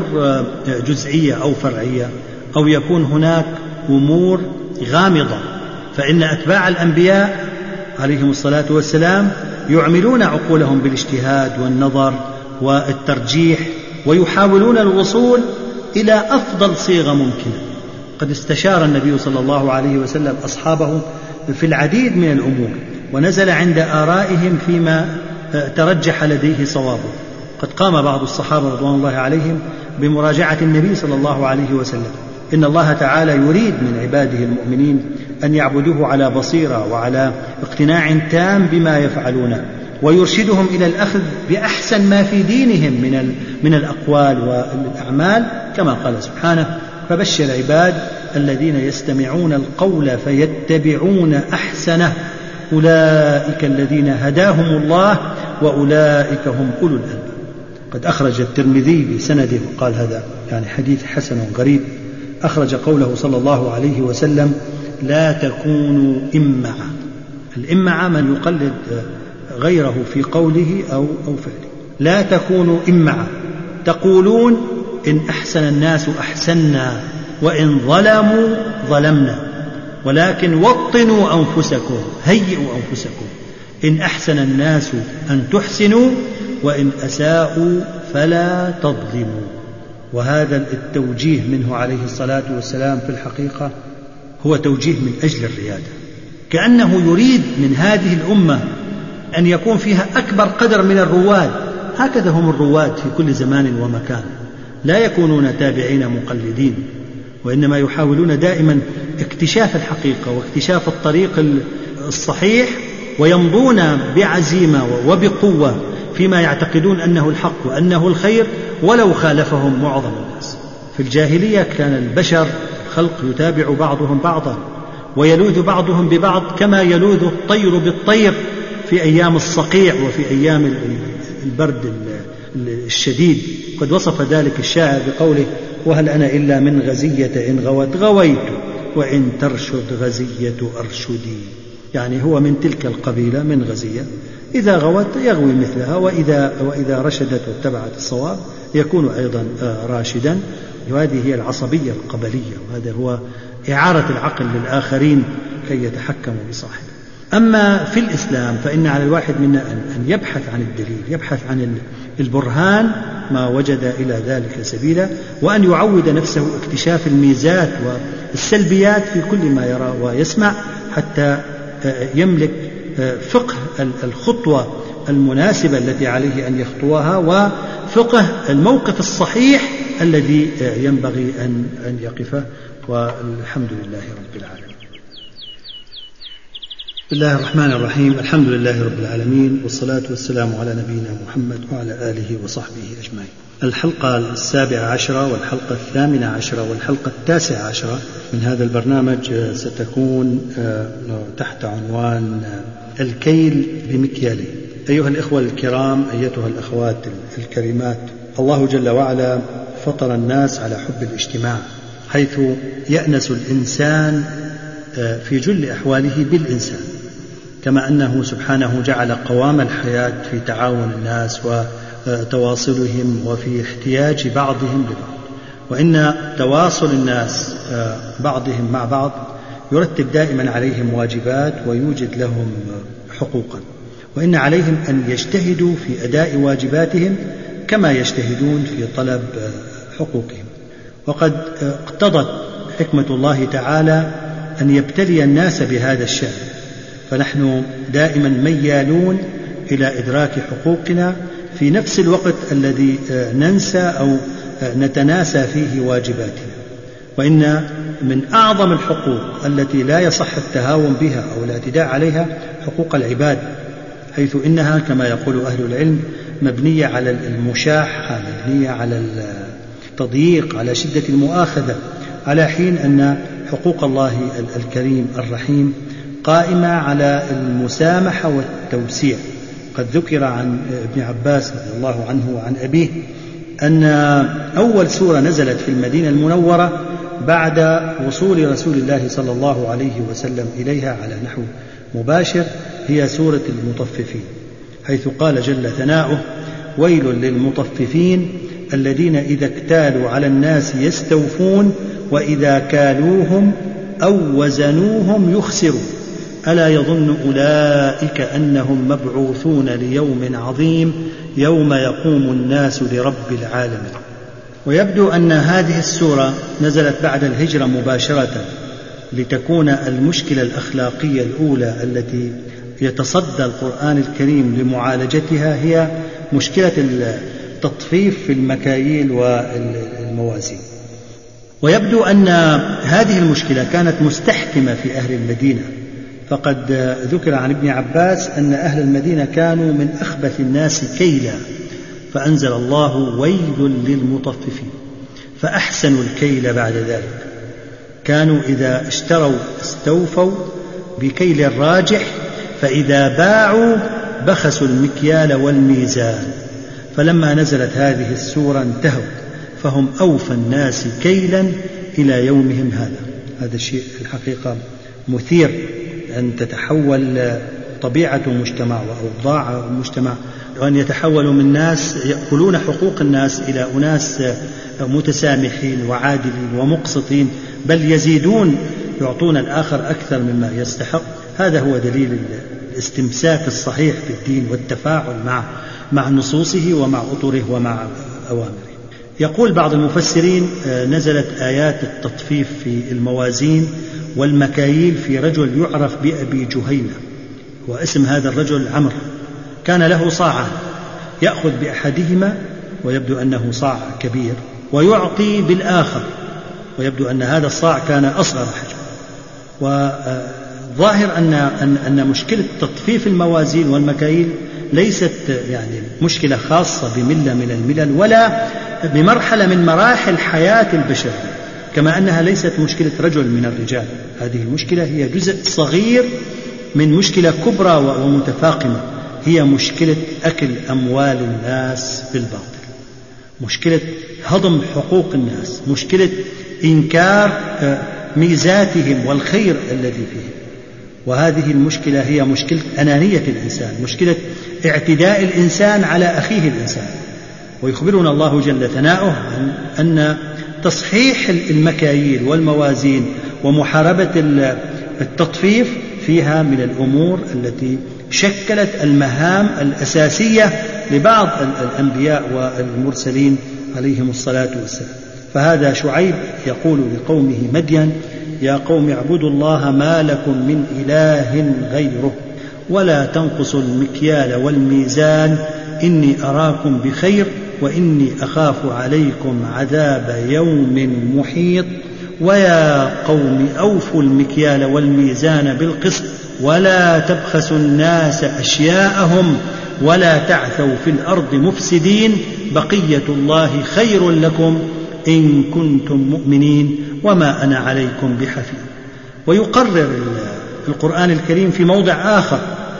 جزئية أو فرعية أو يكون هناك أمور غامضة، فإن أتباع الأنبياء عليهم الصلاة والسلام يعملون عقولهم بالاجتهاد والنظر والترجيح، ويحاولون الوصول إلى أفضل صيغة ممكنة. قد استشار النبي صلى الله عليه وسلم أصحابه في العديد من الأمور، ونزل عند آرائهم فيما ترجح لديه صوابه. قد قام بعض الصحابة رضوان الله عليهم بمراجعة النبي صلى الله عليه وسلم. إن الله تعالى يريد من عباده المؤمنين أن يعبدوه على بصيرة وعلى اقتناع تام بما يفعلونه، ويرشدهم إلى الأخذ بأحسن ما في دينهم من الأقوال والأعمال، كما قال سبحانه: فبشر عباد الذين يستمعون القول فيتبعون أحسنه أولئك الذين هداهم الله وأولئك هم أولو الألباب. قد أخرج الترمذي بسنده وقال هذا يعني حديث حسن غريب، أخرج قوله صلى الله عليه وسلم: لا تكونوا إمعة. الإمعة من يقلد غيره في قوله أو فعله. لا تكونوا إمعة تقولون إن أحسن الناس أحسنا وإن ظلموا ظلمنا، ولكن وطنوا أنفسكم، هيئوا أنفسكم، إن أحسن الناس أن تحسنوا وإن أساءوا فلا تظلموا. وهذا التوجيه منه عليه الصلاة والسلام في الحقيقة هو توجيه من أجل الريادة، كأنه يريد من هذه الأمة أن يكون فيها أكبر قدر من الرواد. هكذا هم الرواد في كل زمان ومكان، لا يكونون تابعين مقلدين، وإنما يحاولون دائما اكتشاف الحقيقة واكتشاف الطريق الصحيح، ويمضون بعزيمة وبقوة فيما يعتقدون أنه الحق وأنه الخير ولو خالفهم معظم الناس. في الجاهلية كان البشر الخلق يتابع بعضهم بعضا ويلوذ بعضهم ببعض كما يلوذ الطير بالطير في أيام الصقيع وفي أيام البرد الشديد. قد وصف ذلك الشاعر بقوله: وهل أنا إلا من غزية إن غوت غويت وإن ترشد غزية أرشدي. يعني هو من تلك القبيلة من غزية، إذا غوت يغوي مثلها، وإذا رشدت واتبعت الصواب يكون أيضا راشدا. وهذه هي العصبية القبلية، وهذا هو إعارة العقل للآخرين كي يتحكموا بصاحبه. أما في الإسلام فإن على الواحد منا أن يبحث عن الدليل، يبحث عن البرهان ما وجد إلى ذلك سبيلا، وأن يعود نفسه اكتشاف الميزات والسلبيات في كل ما يرى ويسمع، حتى يملك فقه الخطوة المناسبة التي عليه أن يخطوها، وفقه الموقف الصحيح الذي ينبغي أن يقفه. والحمد لله رب العالمين. بسم الله الرحمن الرحيم. الحمد لله رب العالمين، والصلاة والسلام على نبينا محمد وعلى آله وصحبه أجمعين. الحلقة 17 والحلقة 18 والحلقة 19 من هذا البرنامج ستكون تحت عنوان الكيل بمكيالين. أيها الإخوة الكرام، أيتها الأخوات الكريمات، الله جل وعلا فطر الناس على حب الاجتماع، حيث يأنس الإنسان في جل أحواله بالإنسان، كما أنه سبحانه جعل قوام الحياة في تعاون الناس وتواصلهم وفي احتياج بعضهم لبعض. وإن تواصل الناس بعضهم مع بعض يرتب دائما عليهم واجبات ويوجد لهم حقوقا، وإن عليهم أن يجتهدوا في أداء واجباتهم كما يجتهدون في طلب حقوقهم. وقد اقتضت حكمة الله تعالى أن يبتلي الناس بهذا الشأن، فنحن دائما ميالون إلى إدراك حقوقنا في نفس الوقت الذي ننسى أو نتناسى فيه واجباتنا. وإن من أعظم الحقوق التي لا يصح التهاون بها أو الاعتداء عليها حقوق العباد، حيث إنها كما يقول أهل العلم مبنية على المشاحة، مبنية على التضييق، على شدة المؤاخذة، على حين أن حقوق الله الكريم الرحيم قائمة على المسامحة والتوسيع. قد ذكر عن ابن عباس رضي الله عنه وعن أبيه أن أول سورة نزلت في المدينة المنورة بعد وصول رسول الله صلى الله عليه وسلم إليها على نحو مباشر هي سورة المطففين، حيث قال جل ثناؤه: ويل للمطففين الذين إذا اكتالوا على الناس يستوفون وإذا كالوهم أو وزنوهم يخسرون ألا يظن أولئك أنهم مبعوثون ليوم عظيم يوم يقوم الناس لرب العالمين. ويبدو أن هذه السورة نزلت بعد الهجرة مباشرة لتكون المشكلة الأخلاقية الأولى التي يتصدى القرآن الكريم لمعالجتها هي مشكلة التطفيف في المكاييل والموازين. ويبدو أن هذه المشكلة كانت مستحكمة في أهل المدينة، فقد ذكر عن ابن عباس أن أهل المدينة كانوا من أخبث الناس كيلا، فأنزل الله ويل للمطففين، فأحسنوا الكيل بعد ذلك. كانوا إذا اشتروا استوفوا بكيل راجح، فإذا باعوا بخسوا المكيال والميزان. فلما نزلت هذه السورة انتهوا، فهم أوفى الناس كيلا إلى يومهم هذا الشيء الحقيقة مثير، أن تتحول طبيعة مجتمع وأوضاع مجتمع، وأن يتحولوا من ناس يأكلون حقوق الناس إلى أناس متسامحين وعادلين ومقسطين، بل يزيدون يعطون الآخر أكثر مما يستحق. هذا هو دليل الاستمساك الصحيح بالدين والتفاعل مع نصوصه ومع أطره ومع أوامره. يقول بعض المفسرين نزلت آيات التطفيف في الموازين والمكاييل في رجل يعرف بأبي جهينة، واسم هذا الرجل عمرو، كان له صاعان يأخذ بأحدهما ويبدو أنه صاع كبير، ويعطي بالآخر ويبدو أن هذا الصاع كان أصغر حجم. وظاهر أن مشكلة تطفيف الموازين والمكاييل ليست يعني مشكلة خاصة بملة من الملل ولا بمرحلة من مراحل حياة البشر، كما أنها ليست مشكلة رجل من الرجال. هذه المشكلة هي جزء صغير من مشكلة كبرى ومتفاقمة، هي مشكلة أكل أموال الناس بالباطل، مشكلة هضم حقوق الناس، مشكلة إنكار ميزاتهم والخير الذي فيهم. وهذه المشكلة هي مشكلة أنانية الإنسان، مشكلة اعتداء الإنسان على أخيه الإنسان. ويخبرنا الله جل ثناؤه أن تصحيح المكاييل والموازين ومحاربة التطفيف فيها من الأمور التي شكلت المهام الأساسية لبعض الأنبياء والمرسلين عليهم الصلاة والسلام. فهذا شعيب يقول لقومه مدين: يا قوم اعبدوا الله ما لكم من إله غيره ولا تنقصوا المكيال والميزان إني أراكم بخير وإني أخاف عليكم عذاب يوم محيط ويا قوم أوفوا المكيال والميزان بالقسط ولا تبخسوا الناس أشياءهم ولا تعثوا في الأرض مفسدين بقية الله خير لكم إن كنتم مؤمنين وما أنا عليكم بحفيظ. ويقرر القرآن الكريم في موضع آخر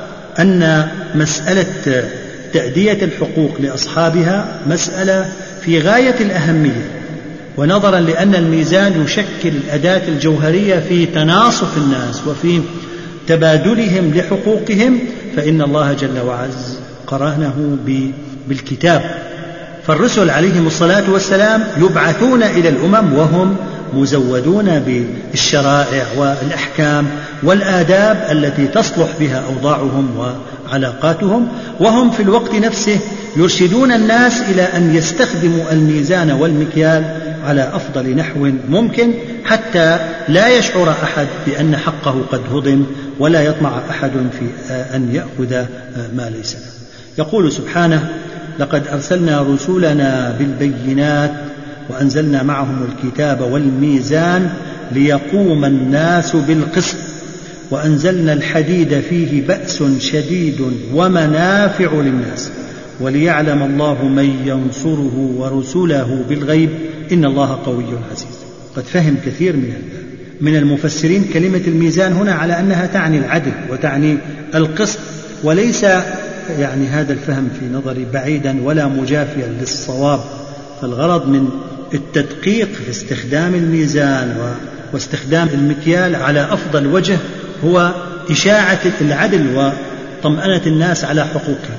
أن مسألة تأدية الحقوق لأصحابها مسألة في غاية الأهمية، ونظرا لأن الميزان يشكل الأداة الجوهرية في تناصف الناس وفي تبادلهم لحقوقهم، فإن الله جل وعز قرنه بالكتاب. فالرسل عليهم الصلاة والسلام يبعثون إلى الأمم وهم مزودون بالشرائع والأحكام والآداب التي تصلح بها أوضاعهم وعلاقاتهم، وهم في الوقت نفسه يرشدون الناس إلى أن يستخدموا الميزان والمكيال على أفضل نحو ممكن، حتى لا يشعر أحد بأن حقه قد هضم ولا يطمع أحد في أن يأخذ ما ليس له. يقول سبحانه: لقد أرسلنا رسلنا بالبينات وأنزلنا معهم الكتاب والميزان ليقوم الناس بالقسط وأنزلنا الحديد فيه بأس شديد ومنافع للناس وليعلم الله من ينصره ورسله بالغيب إن الله قوي عزيز. قد فهم كثير من المفسرين كلمة الميزان هنا على أنها تعني العدل وتعني القسط، وليس يعني هذا الفهم في نظري بعيدا ولا مجافيا للصواب. فالغرض من التدقيق في استخدام الميزان واستخدام المكيال على أفضل وجه هو إشاعة العدل وطمأنة الناس على حقوقهم.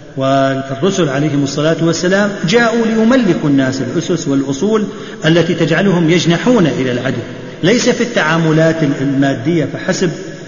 والرسل عليهم الصلاة والسلام جاءوا ليملكوا الناس الأسس والأصول التي تجعلهم يجنحون إلى العدل، ليس في التعاملات المادية فحسب،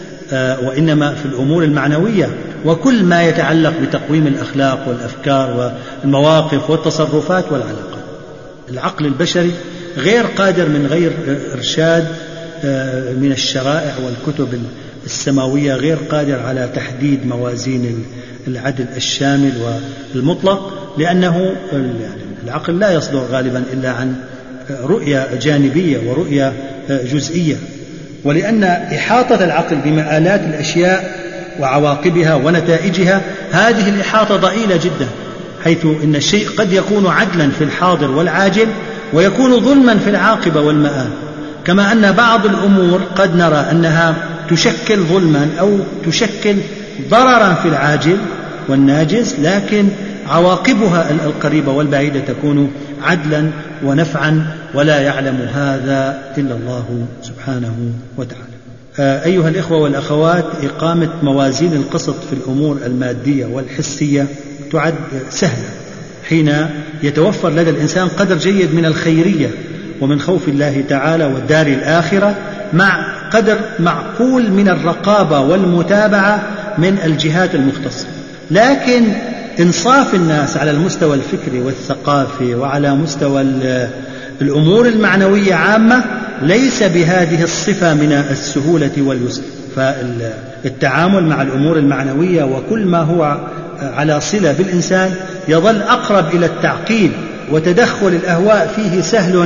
وإنما في الأمور المعنوية وكل ما يتعلق بتقويم الأخلاق والأفكار والمواقف والتصرفات والعلاقات. العقل البشري غير قادر من غير إرشاد من الشرائع والكتب السماوية، غير قادر على تحديد موازين العدل الشامل والمطلق، لأنه العقل لا يصدر غالبا إلا عن رؤية جانبية ورؤية جزئية، ولأن إحاطة العقل بمآلات الأشياء وعواقبها ونتائجها هذه الإحاطة ضئيلة جدا، حيث إن الشيء قد يكون عدلا في الحاضر والعاجل ويكون ظلما في العاقبة والمآل، كما أن بعض الأمور قد نرى أنها تشكل ظلما أو تشكل ضررا في العاجل والناجز، لكن عواقبها القريبة والبعيدة تكون عدلا ونفعا، ولا يعلم هذا إلا الله سبحانه وتعالى. أيها الإخوة والأخوات، إقامة موازين القسط في الأمور المادية والحسية تعد سهلة حين يتوفر لدى الإنسان قدر جيد من الخيرية ومن خوف الله تعالى والدار الآخرة، مع قدر معقول من الرقابة والمتابعة من الجهات المختصة. لكن إنصاف الناس على المستوى الفكري والثقافي وعلى مستوى الأمور المعنوية عامة ليس بهذه الصفة من السهولة واليسر، فالتعامل مع الأمور المعنوية وكل ما هو على صلة بالإنسان يظل أقرب إلى التعقيد، وتدخل الأهواء فيه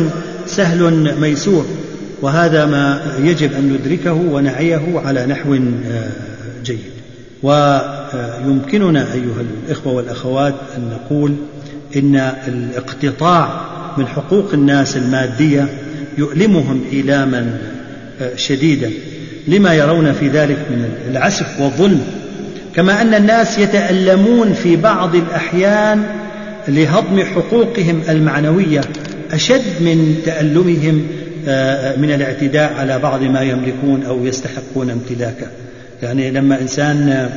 سهل ميسور، وهذا ما يجب أن ندركه ونعيه على نحو جيد. ويمكننا أيها الإخوة والأخوات أن نقول إن الاقتطاع من حقوق الناس المادية يؤلمهم إيلاما شديدا لما يرون في ذلك من العسف والظلم، كما أن الناس يتألمون في بعض الأحيان لهضم حقوقهم المعنوية أشد من تألمهم من الاعتداء على بعض ما يملكون أو يستحقون امتلاكه. يعني لما إنسان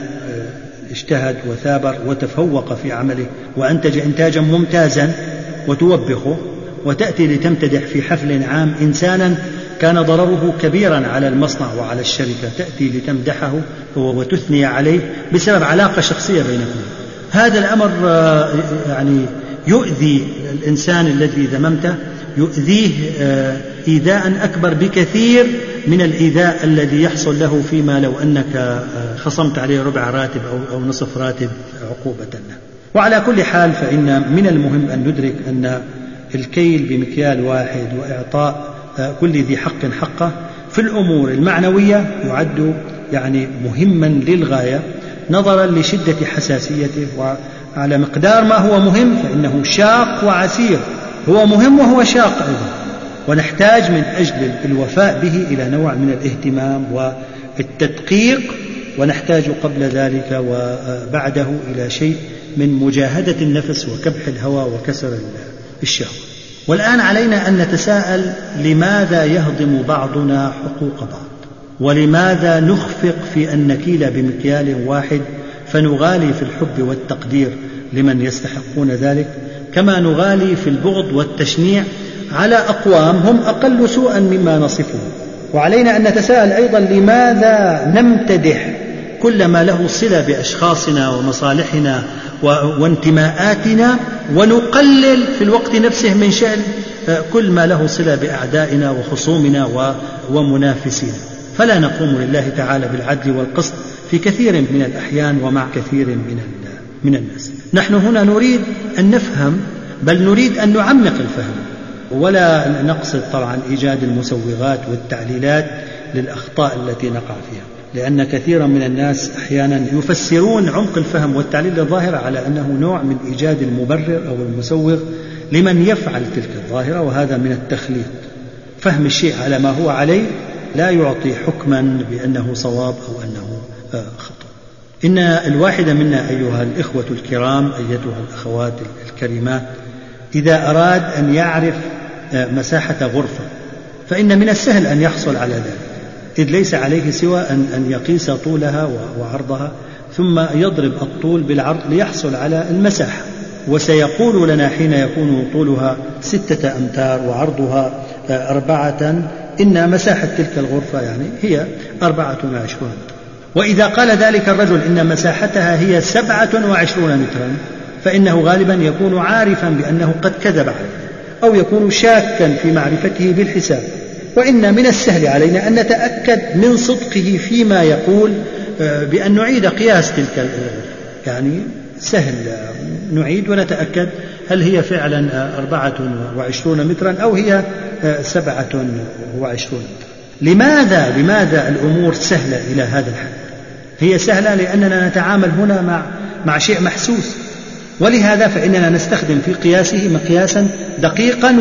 اجتهد وثابر وتفوق في عمله وأنتج إنتاجا ممتازا وتوبخه، وتأتي لتمتدح في حفل عام إنسانا كان ضرره كبيرا على المصنع وعلى الشركة، تأتي لتمدحه وتثني عليه بسبب علاقة شخصية بينكم، هذا الأمر يعني يؤذي الإنسان الذي ذممته، يؤذيه إيذاء أكبر بكثير من الإيذاء الذي يحصل له فيما لو أنك خصمت عليه ربع راتب أو نصف راتب عقوبة له. وعلى كل حال فإن من المهم أن ندرك أن الكيل بمكيال واحد وإعطاء كل ذي حق حقه في الأمور المعنوية يعد يعني مهما للغاية نظرا لشدة حساسيته، وعلى مقدار ما هو مهم فإنه شاق وعسير، هو مهم وهو شاق أيضا، ونحتاج من أجل الوفاء به إلى نوع من الاهتمام والتدقيق، ونحتاج قبل ذلك وبعده إلى شيء من مجاهدة النفس وكبح الهوى وكسر الشهوة. والآن علينا أن نتساءل: لماذا يهضم بعضنا حقوق بعض؟ ولماذا نخفق في أن نكيل بمكيال واحد فنغالي في الحب والتقدير لمن يستحقون ذلك، كما نغالي في البغض والتشنيع على أقوام هم أقل سوءا مما نصفه؟ وعلينا أن نتساءل أيضا: لماذا نمتدح كل ما له صلة بأشخاصنا ومصالحنا وانتماءاتنا، ونقلل في الوقت نفسه من شأن كل ما له صلة بأعدائنا وخصومنا ومنافسينا؟ فلا نقوم لله تعالى بالعدل والقسط في كثير من الأحيان ومع كثير من الناس. نحن هنا نريد أن نفهم، بل نريد أن نعمق الفهم، ولا نقصد طبعا إيجاد المسوغات والتعليلات للأخطاء التي نقع فيها، لأن كثيرا من الناس أحيانا يفسرون عمق الفهم والتعليل الظاهرة على أنه نوع من إيجاد المبرر أو المسوغ لمن يفعل تلك الظاهرة، وهذا من التخليط. فهم الشيء على ما هو عليه لا يعطي حكما بأنه صواب أو أنه خطأ. إن الواحد منا أيها الإخوة الكرام، أيتها الأخوات الكريمات، إذا أراد أن يعرف مساحة غرفة فإن من السهل أن يحصل على ذلك، إذ ليس عليه سوى أن يقيس طولها وعرضها ثم يضرب الطول بالعرض ليحصل على المساحة. وسيقول لنا حين يكون طولها 6 أمتار وعرضها 4 إن مساحة تلك الغرفة يعني هي 24 متر. وإذا قال ذلك الرجل إن مساحتها هي 27 مترا فإنه غالبا يكون عارفا بأنه قد كذب عليه، أو يكون شاكا في معرفته بالحساب. وإن من السهل علينا أن نتأكد من صدقه فيما يقول بأن نعيد قياس تلك الغرفة، يعني سهل نعيد ونتأكد هل هي فعلا 24 مترا أو هي 27 مترا. لماذا الأمور سهلة إلى هذا الحد؟ هي سهلة لأننا نتعامل هنا مع شيء محسوس، ولهذا فإننا نستخدم في قياسه مقياسا دقيقا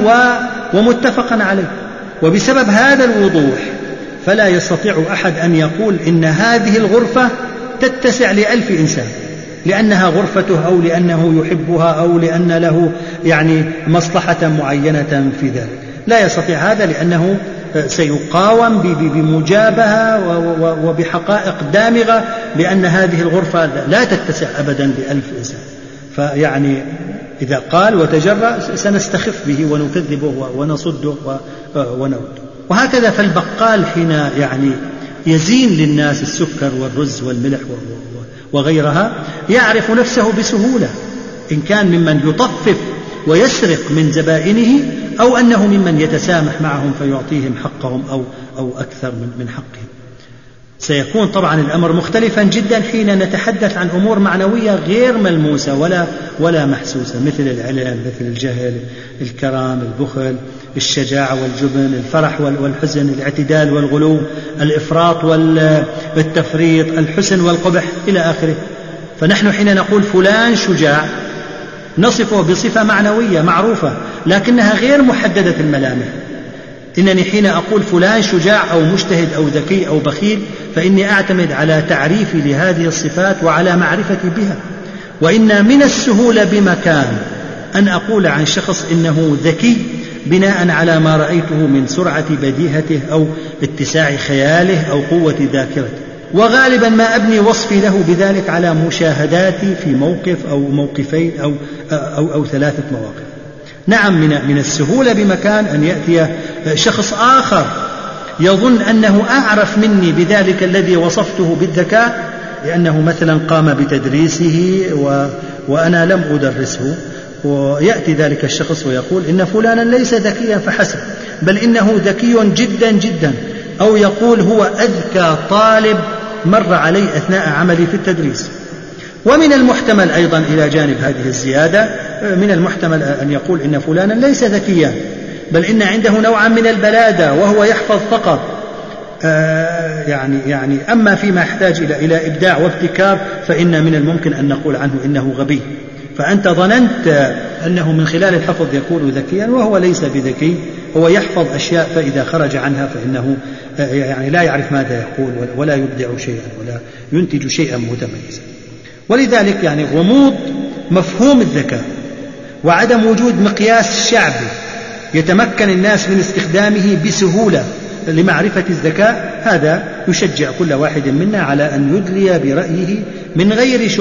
ومتفقا عليه. وبسبب هذا الوضوح فلا يستطيع أحد أن يقول إن هذه الغرفة تتسع ل1000 إنسان لأنها غرفته أو لأنه يحبها أو لأن له يعني مصلحة معينة في ذلك. لا يستطيع هذا، لأنه سيقاوم بمجابهة وبحقائق دامغة بأن هذه الغرفة لا تتسع أبدا ل1000 إنسان. فيعني إذا قال وتجرأ سنستخف به ونكذبه ونصده ونرده. وهكذا فالبقال حين يعني يزين للناس السكر والرز والملح وغيرها يعرف نفسه بسهولة، إن كان ممن يطفف ويسرق من زبائنه أو أنه ممن يتسامح معهم فيعطيهم حقهم أو أكثر من حقهم. سيكون طبعا الأمر مختلفا جدا حين نتحدث عن أمور معنوية غير ملموسة ولا محسوسة، مثل العلم، مثل الجهل، الكرام، البخل، الشجاعة والجبن، الفرح والحزن، الاعتدال والغلو، الإفراط والتفريط، الحسن والقبح إلى آخره. فنحن حين نقول فلان شجاع نصفه بصفة معنوية معروفة لكنها غير محددة الملامح. إنني حين أقول فلان شجاع أو مجتهد أو ذكي أو بخيل فإني أعتمد على تعريفي لهذه الصفات وعلى معرفتي بها. وإن من السهولة بمكان أن أقول عن شخص إنه ذكي بناء على ما رأيته من سرعة بديهته أو اتساع خياله أو قوة ذاكرته، وغالبا ما أبني وصفي له بذلك على مشاهداتي في موقف أو موقفين أو 3 مواقف. نعم، من السهولة بمكان أن يأتي شخص آخر يظن أنه أعرف مني بذلك الذي وصفته بالذكاء لأنه مثلا قام بتدريسه وأنا لم أدرسه، ويأتي ذلك الشخص ويقول إن فلانا ليس ذكيا فحسب بل إنه ذكي جدا جدا، أو يقول هو أذكى طالب مر علي أثناء عملي في التدريس. ومن المحتمل أيضا إلى جانب هذه الزيادة من المحتمل أن يقول إن فلانا ليس ذكيا بل إن عنده نوعا من البلادة وهو يحفظ فقط، يعني أما فيما يحتاج إلى إبداع وابتكار فإن من الممكن أن نقول عنه إنه غبي. فأنت ظننت أنه من خلال الحفظ يكون ذكيا وهو ليس بذكي، هو يحفظ أشياء فإذا خرج عنها فإنه يعني لا يعرف ماذا يقول ولا يبدع شيئا ولا ينتج شيئا متميزا. ولذلك يعني غموض مفهوم الذكاء وعدم وجود مقياس شعبي يتمكن الناس من استخدامه بسهولة لمعرفة الذكاء، هذا يشجع كل واحد منا على أن يدلي برأيه من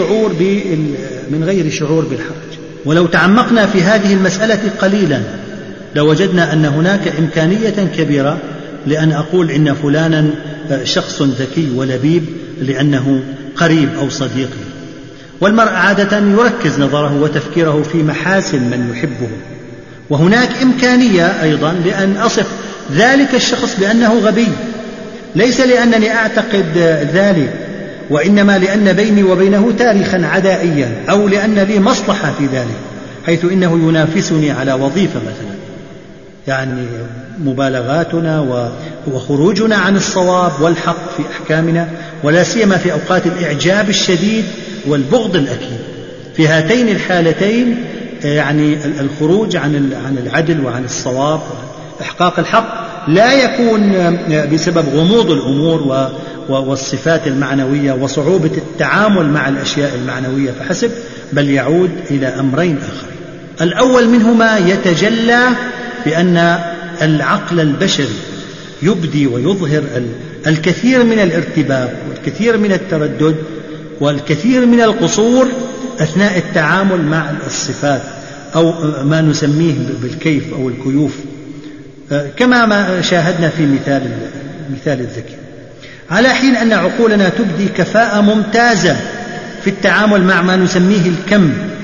غير شعور بالحرج. ولو تعمقنا في هذه المسألة قليلا لوجدنا أن هناك إمكانية كبيرة لأن أقول إن فلانا شخص ذكي ولبيب لأنه قريب أو صديق، والمرء عادة يركز نظره وتفكيره في محاسن من يحبه. وهناك إمكانية أيضا لأن أصف ذلك الشخص بأنه غبي، ليس لأنني أعتقد ذلك وإنما لأن بيني وبينه تاريخا عدائيا أو لأن لي مصلحة في ذلك، حيث إنه ينافسني على وظيفة مثلا، يعني مبالغاتنا وخروجنا عن الصواب والحق في أحكامنا، ولا سيما في أوقات الإعجاب الشديد والبغض الأكيد. في هاتين الحالتين يعني الخروج عن العدل وعن الصواب وإحقاق الحق لا يكون بسبب غموض الأمور والصفات المعنوية وصعوبة التعامل مع الأشياء المعنوية فحسب، بل يعود إلى أمرين آخرين. الأول منهما يتجلى بأن العقل البشري يبدي ويظهر الكثير من الارتباك والكثير من التردد والكثير من القصور أثناء التعامل مع الصفات أو ما نسميه بالكيف أو الكيوف، كما ما شاهدنا في مثال الذكي، على حين أن عقولنا تبدي كفاءة ممتازة في التعامل مع ما نسميه الكم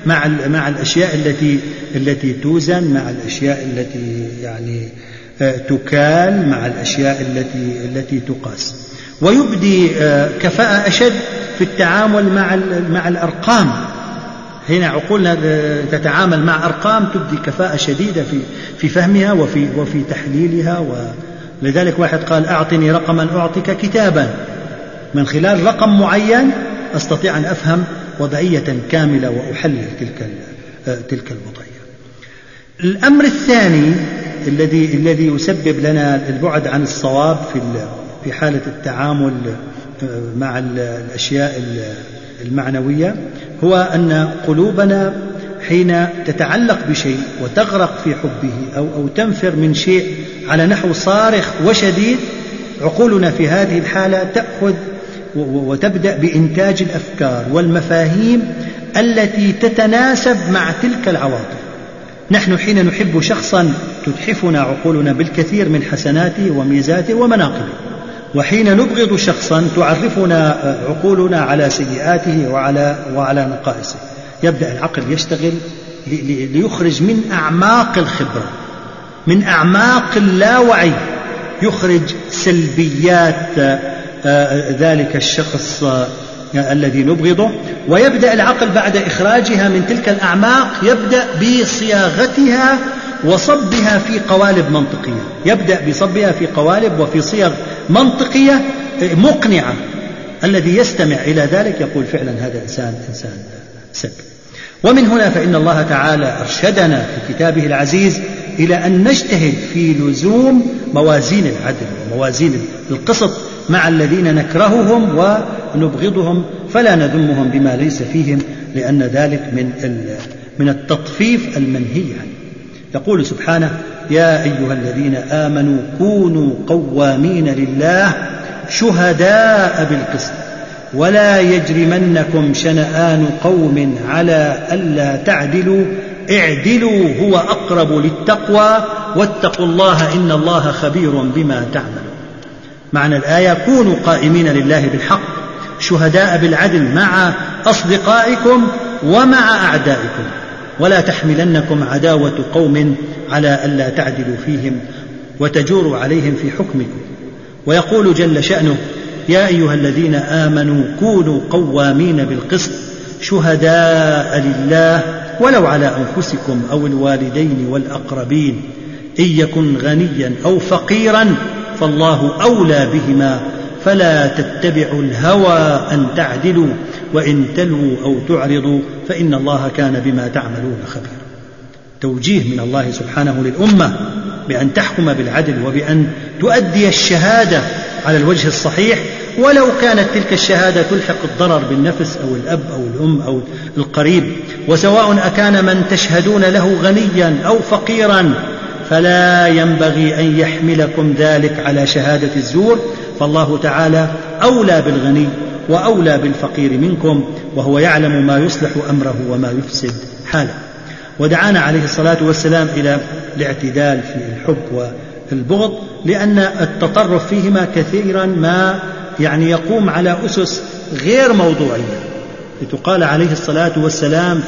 مع الأشياء التي توزن، مع الأشياء التي يعني تكال، مع الأشياء التي تقاس. ويبدي كفاءة أشد في التعامل مع الأرقام. هنا عقولنا تتعامل مع أرقام تبدي كفاءة شديدة في فهمها وفي تحليلها. ولذلك واحد قال: أعطني رقما أعطيك كتابا. من خلال رقم معين أستطيع أن أفهم وضعية كاملة وأحلل تلك الوضعية. الأمر الثاني الذي يسبب لنا البعد عن الصواب في حالة التعامل مع الأشياء المعنوية هو أن قلوبنا حين تتعلق بشيء وتغرق في حبه أو تنفر من شيء على نحو صارخ وشديد، عقولنا في هذه الحالة تأخذ وتبدأ بإنتاج الأفكار والمفاهيم التي تتناسب مع تلك العواطف. نحن حين نحب شخصا تتحفنا عقولنا بالكثير من حسناته وميزاته ومناقبه، وحين نبغض شخصا تعرفنا عقولنا على سيئاته وعلى نقائصه. يبدأ العقل يشتغل ليخرج من أعماق الخبرة، من أعماق اللاوعي، يخرج سلبيات ذلك الشخص الذي نبغضه، ويبدأ العقل بعد إخراجها من تلك الأعماق يبدأ بصياغتها وصبها في قوالب منطقية، يبدأ بصبها في قوالب وفي صيغ منطقية مقنعة. الذي يستمع إلى ذلك يقول: فعلا هذا إنسان سلبي. ومن هنا فإن الله تعالى أرشدنا في كتابه العزيز إلى أن نجتهد في لزوم موازين العدل وموازين القسط مع الذين نكرههم ونبغضهم، فلا نذمهم بما ليس فيهم، لأن ذلك من التطفيف المنهي عنه. يقول سبحانه: يا أيها الذين آمنوا كونوا قوامين لله شهداء بالقسط ولا يجرمنكم شنآن قوم على ألا تعدلوا اعدلوا هو أقرب للتقوى واتقوا الله إن الله خبير بما تعملون. معنى الآية: كونوا قائمين لله بالحق شهداء بالعدل مع أصدقائكم ومع أعدائكم، ولا تحملنكم عداوة قوم على ألا تعدلوا فيهم وتجوروا عليهم في حكمكم. ويقول جل شأنه: يا أيها الذين آمنوا كونوا قوامين بالقسط شهداء لله ولو على أنفسكم أو الوالدين والأقربين إن يكن غنيا أو فقيرا فالله أولى بهما فلا تتبعوا الهوى أن تعدلوا وإن تلووا أو تعرضوا فإن الله كان بما تعملون خبيرا. توجيه من الله سبحانه للأمة بأن تحكم بالعدل وبأن تؤدي الشهادة على الوجه الصحيح، ولو كانت تلك الشهادة تلحق الضرر بالنفس أو الأب أو الأم أو القريب، وسواء أكان من تشهدون له غنيا أو فقيرا، فلا ينبغي أن يحملكم ذلك على شهادة الزور، فالله تعالى أولى بالغني وأولى بالفقير منكم، وهو يعلم ما يصلح أمره وما يفسد حاله. ودعانا عليه الصلاة والسلام إلى الاعتدال في الحب والبغض، لأن التطرف فيهما كثيرا ما يقوم على أسس غير موضوعية. لتقال عليه الصلاة والسلام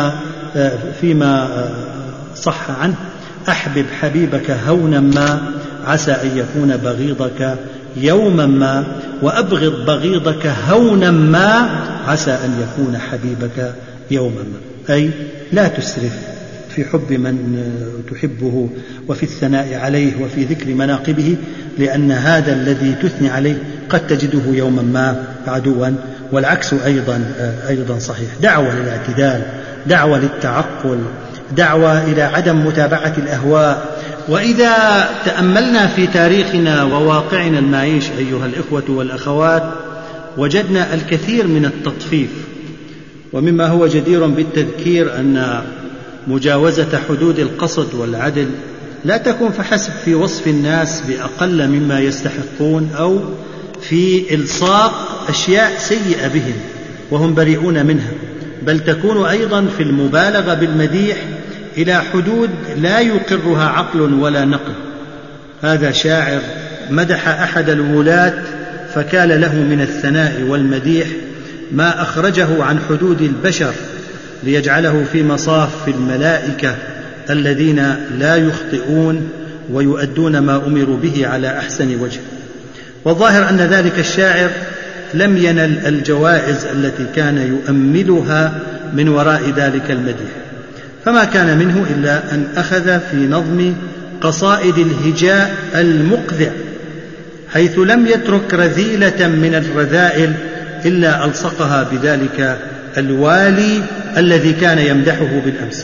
فيما صح عنه: أحبب حبيبك هونا ما عسى أن يكون بغيضك يوما ما، وأبغض بغيضك هونا ما عسى أن يكون حبيبك يوما ما. أي لا تسرف في حب من تحبه وفي الثناء عليه وفي ذكر مناقبه، لأن هذا الذي تثني عليه قد تجده يوما ما عدوا، والعكس أيضا صحيح. دعوة للاعتدال، دعوة للتعقل، دعوة إلى عدم متابعة الأهواء. وإذا تأملنا في تاريخنا وواقعنا المعيش أيها الإخوة والأخوات، وجدنا الكثير من التطفيف. ومما هو جدير بالتذكير أن مجاوزة حدود القصد والعدل لا تكون فحسب في وصف الناس بأقل مما يستحقون أو في إلصاق أشياء سيئة بهم وهم بريئون منها، بل تكون أيضا في المبالغة بالمديح إلى حدود لا يقرها عقل ولا نقل. هذا شاعر مدح أحد الولاة فكان له من الثناء والمديح ما أخرجه عن حدود البشر، ليجعله في مصاف الملائكة الذين لا يخطئون ويؤدون ما أمروا به على أحسن وجه. والظاهر أن ذلك الشاعر لم ينل الجوائز التي كان يؤملها من وراء ذلك المديح، فما كان منه إلا أن أخذ في نظم قصائد الهجاء المقذع، حيث لم يترك رذيلة من الرذائل إلا ألصقها بذلك الوالي الذي كان يمدحه بالأمس.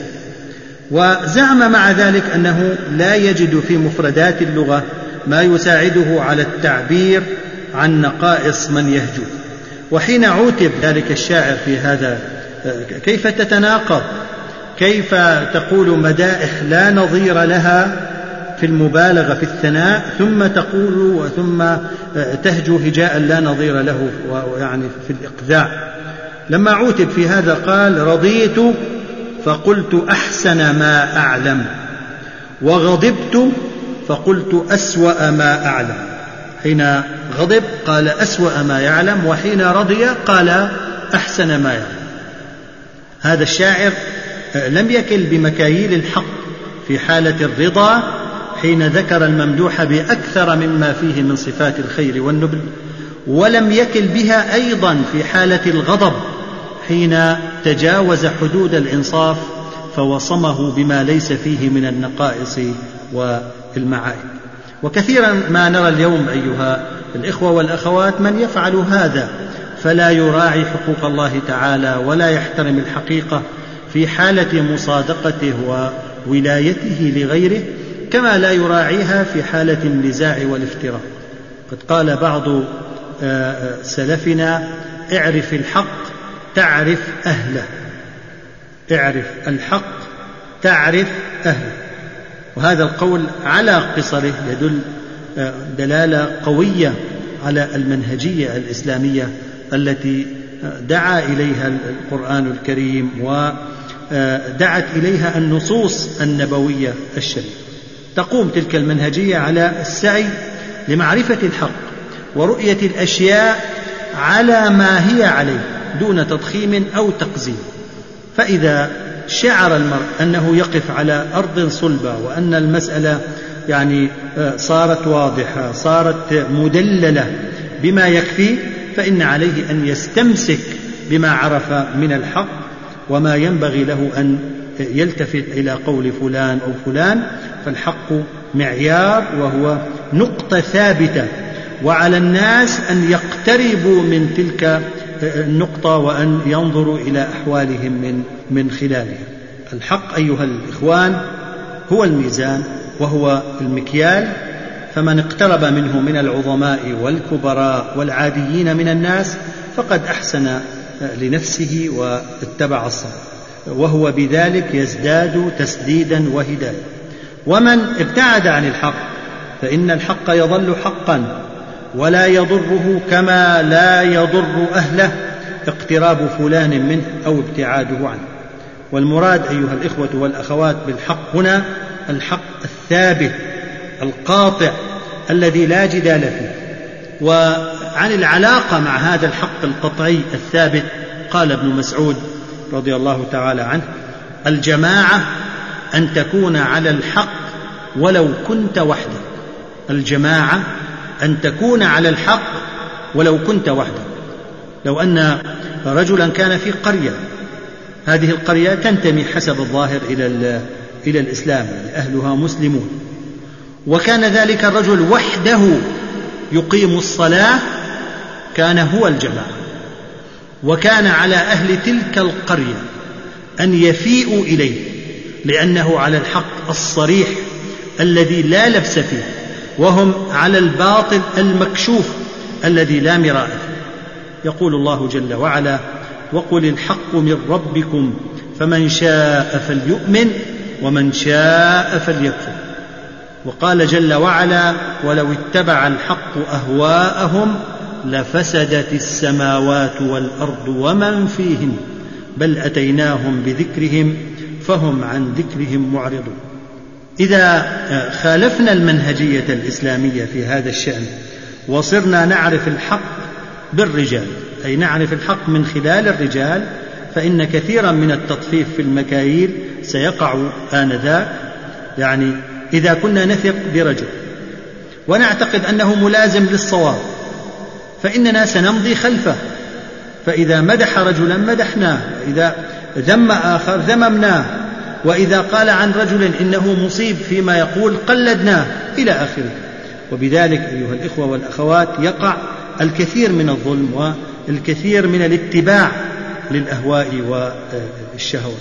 وزعم مع ذلك أنه لا يجد في مفردات اللغة ما يساعده على التعبير عن نقائص من يهجو. وحين عوتب ذلك الشاعر في هذا: كيف تتناقض، كيف تقول مدائح لا نظير لها في المبالغة في الثناء ثم تقول ثم تهجو هجاء لا نظير له، ويعني في الإقذاع. لما عوتب في هذا قال: رضيت فقلت أحسن ما أعلم، وغضبت فقلت أسوأ ما أعلم. حين غضب قال أسوأ ما يعلم، وحين رضي قال أحسن ما يعلم. هذا الشاعر لم يكل بمكاييل الحق في حالة الرضا حين ذكر الممدوح بأكثر مما فيه من صفات الخير والنبل، ولم يكل بها أيضا في حالة الغضب حين تجاوز حدود الإنصاف فوصمه بما ليس فيه من النقائص والمعائب. وكثيرا ما نرى اليوم أيها الإخوة والأخوات من يفعل هذا، فلا يراعي حقوق الله تعالى ولا يحترم الحقيقة في حالة مصادقته وولايته لغيره، كما لا يراعيها في حالة النزاع والافتراء. قد قال بعض سلفنا: اعرف الحق تعرف أهله، اعرف الحق تعرف أهله. وهذا القول على قصره يدل دلالة قوية على المنهجية الإسلامية التي دعا إليها القرآن الكريم ودعت إليها النصوص النبوية الشريفة. تقوم تلك المنهجية على السعي لمعرفة الحق ورؤية الأشياء على ما هي عليه دون تضخيم أو تقزيم. فإذا شعر المرء أنه يقف على أرض صلبة وأن المسألة يعني صارت واضحة، صارت مدللة بما يكفي، فإن عليه أن يستمسك بما عرف من الحق، وما ينبغي له أن يلتفت إلى قول فلان أو فلان. فالحق معيار وهو نقطة ثابتة، وعلى الناس أن يقتربوا من تلك النقطة وأن ينظروا إلى أحوالهم من خلالها. الحق أيها الإخوان هو الميزان وهو المكيال، فمن اقترب منه من العظماء والكبراء والعاديين من الناس فقد أحسن لنفسه واتبع الصواب، وهو بذلك يزداد تسديدا وهداية. ومن ابتعد عن الحق فإن الحق يظل حقا ولا يضره كما لا يضر أهله اقتراب فلان منه أو ابتعاده عنه. والمراد أيها الإخوة والأخوات بالحق هنا الحق الثابت القاطع الذي لا جدال فيه. وعن العلاقة مع هذا الحق القطعي الثابت قال ابن مسعود رضي الله تعالى عنه: الجماعة أن تكون على الحق ولو كنت وحدك. الجماعة أن تكون على الحق ولو كنت وحدك. لو أن رجلا كان في قرية، هذه القرية تنتمي حسب الظاهر إلى الإسلام، أهلها مسلمون، وكان ذلك الرجل وحده يقيم الصلاة، كان هو الجماعة. وكان على أهل تلك القرية أن يفيئوا إليه لأنه على الحق الصريح الذي لا لبس فيه، وهم على الباطل المكشوف الذي لا مراء فيه. يقول الله جل وعلا: وقل الحق من ربكم فمن شاء فليؤمن ومن شاء فليكفر. وقال جل وعلا: ولو اتبع الحق أهواءهم لفسدت السماوات والأرض ومن فيهن بل أتيناهم بذكرهم فهم عن ذكرهم معرضون. إذا خالفنا المنهجية الإسلامية في هذا الشأن وصرنا نعرف الحق بالرجال، أي نعرف الحق من خلال الرجال، فإن كثيرا من التطفيف في المكاييل سيقع آنذاك. يعني إذا كنا نثق برجل ونعتقد أنه ملازم للصواب فإننا سنمضي خلفه، فإذا مدح رجلا مدحناه، وإذا ذم آخر ذممناه، وإذا قال عن رجل إنه مصيب فيما يقول قلدناه إلى آخره. وبذلك أيها الإخوة والأخوات يقع الكثير من الظلم والكثير من الاتباع للأهواء والشهوات.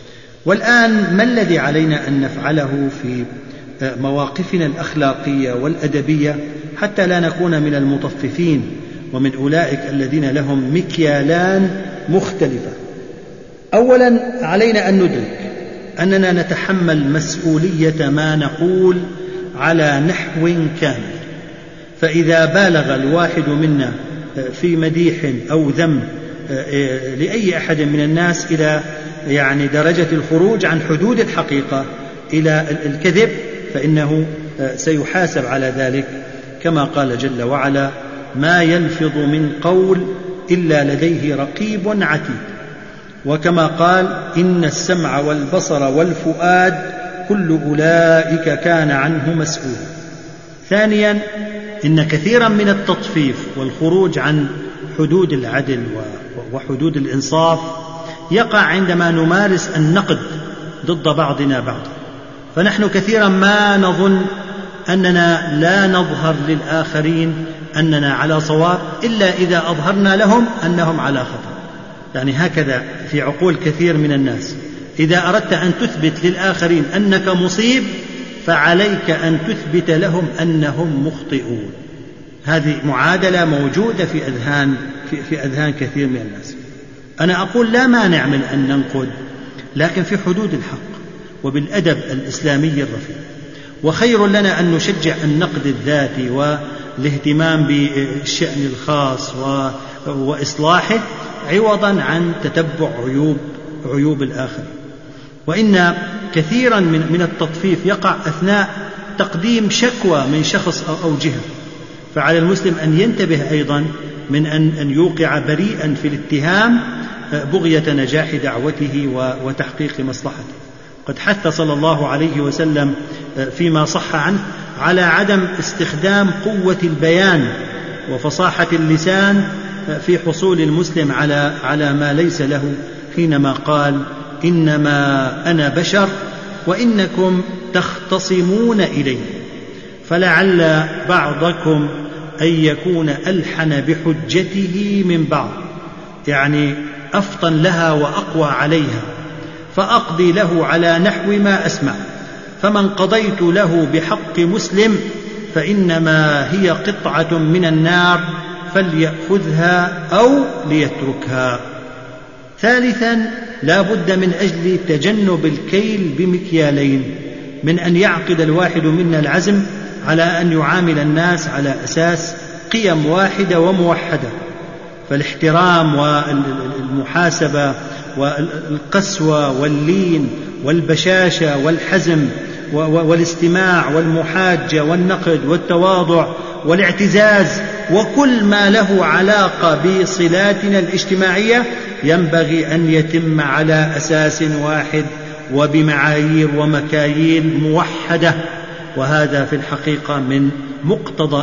والآن ما الذي علينا أن نفعله في مواقفنا الأخلاقية والأدبية حتى لا نكون من المطففين ومن أولئك الذين لهم مكيالان مختلفة؟ أولا علينا أن ندرك أننا نتحمل مسؤولية ما نقول على نحو كامل، فإذا بالغ الواحد منا في مديح أو ذم لأي أحد من الناس إلى درجة الخروج عن حدود الحقيقة إلى الكذب فإنه سيحاسب على ذلك، كما قال جل وعلا: ما يلفظ من قول إلا لديه رقيب عتيد. وكما قال: إن السمع والبصر والفؤاد كل أولئك كان عنه مسؤولا. ثانيا، إن كثيرا من التطفيف والخروج عن حدود العدل وحدود الإنصاف يقع عندما نمارس النقد ضد بعضنا بعضا، فنحن كثيرا ما نظن أننا لا نظهر للآخرين أننا على صواب إلا إذا أظهرنا لهم أنهم على خطأ. يعني هكذا في عقول كثير من الناس، إذا أردت أن تثبت للآخرين أنك مصيب فعليك أن تثبت لهم أنهم مخطئون. هذه معادلة موجودة في أذهان كثير من الناس. أنا أقول لا مانع من أن ننقد، لكن في حدود الحق وبالأدب الإسلامي الرفيع. وخير لنا أن نشجع النقد الذاتي والاهتمام بالشأن الخاص وإصلاحه عوضا عن تتبع عيوب الآخر. وإن كثيرا من التطفيف يقع أثناء تقديم شكوى من شخص أو جهة، فعلى المسلم أن ينتبه أيضا من أن يوقع بريئا في الاتهام بغية نجاح دعوته وتحقيق مصلحته. قد حث صلى الله عليه وسلم فيما صح عنه على عدم استخدام قوة البيان وفصاحة اللسان في حصول المسلم على ما ليس له، حينما قال: إنما أنا بشر وإنكم تختصمون إلي فلعل بعضكم أن يكون ألحن بحجته من بعض، يعني أفطن لها وأقوى عليها، فأقضي له على نحو ما أسمع، فمن قضيت له بحق مسلم فإنما هي قطعة من النار فليأخذها أو ليتركها. ثالثا، لا بد من أجل تجنب الكيل بمكيالين من أن يعقد الواحد منا العزم على أن يعامل الناس على أساس قيم واحدة وموحدة، فالاحترام والمحاسبة والقسوة واللين والبشاشة والحزم والاستماع والمحاجة والنقد والتواضع والاعتزاز وكل ما له علاقة بصلاتنا الاجتماعية ينبغي أن يتم على أساس واحد وبمعايير ومكاييل موحدة. وهذا في الحقيقة من مقتضى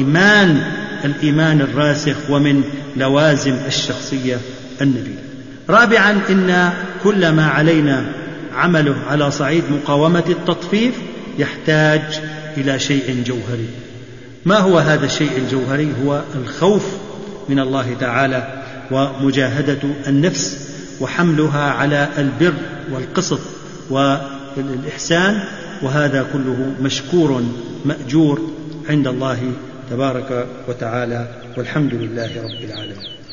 الإيمان الراسخ ومن لوازم الشخصية النبيلة. رابعا، إن كل ما علينا عمله على صعيد مقاومة التطفيف يحتاج إلى شيء جوهري. ما هو هذا الشيء الجوهري؟ هو الخوف من الله تعالى ومجاهدة النفس وحملها على البر والقسط والإحسان، وهذا كله مشكور مأجور عند الله تبارك وتعالى، والحمد لله رب العالمين.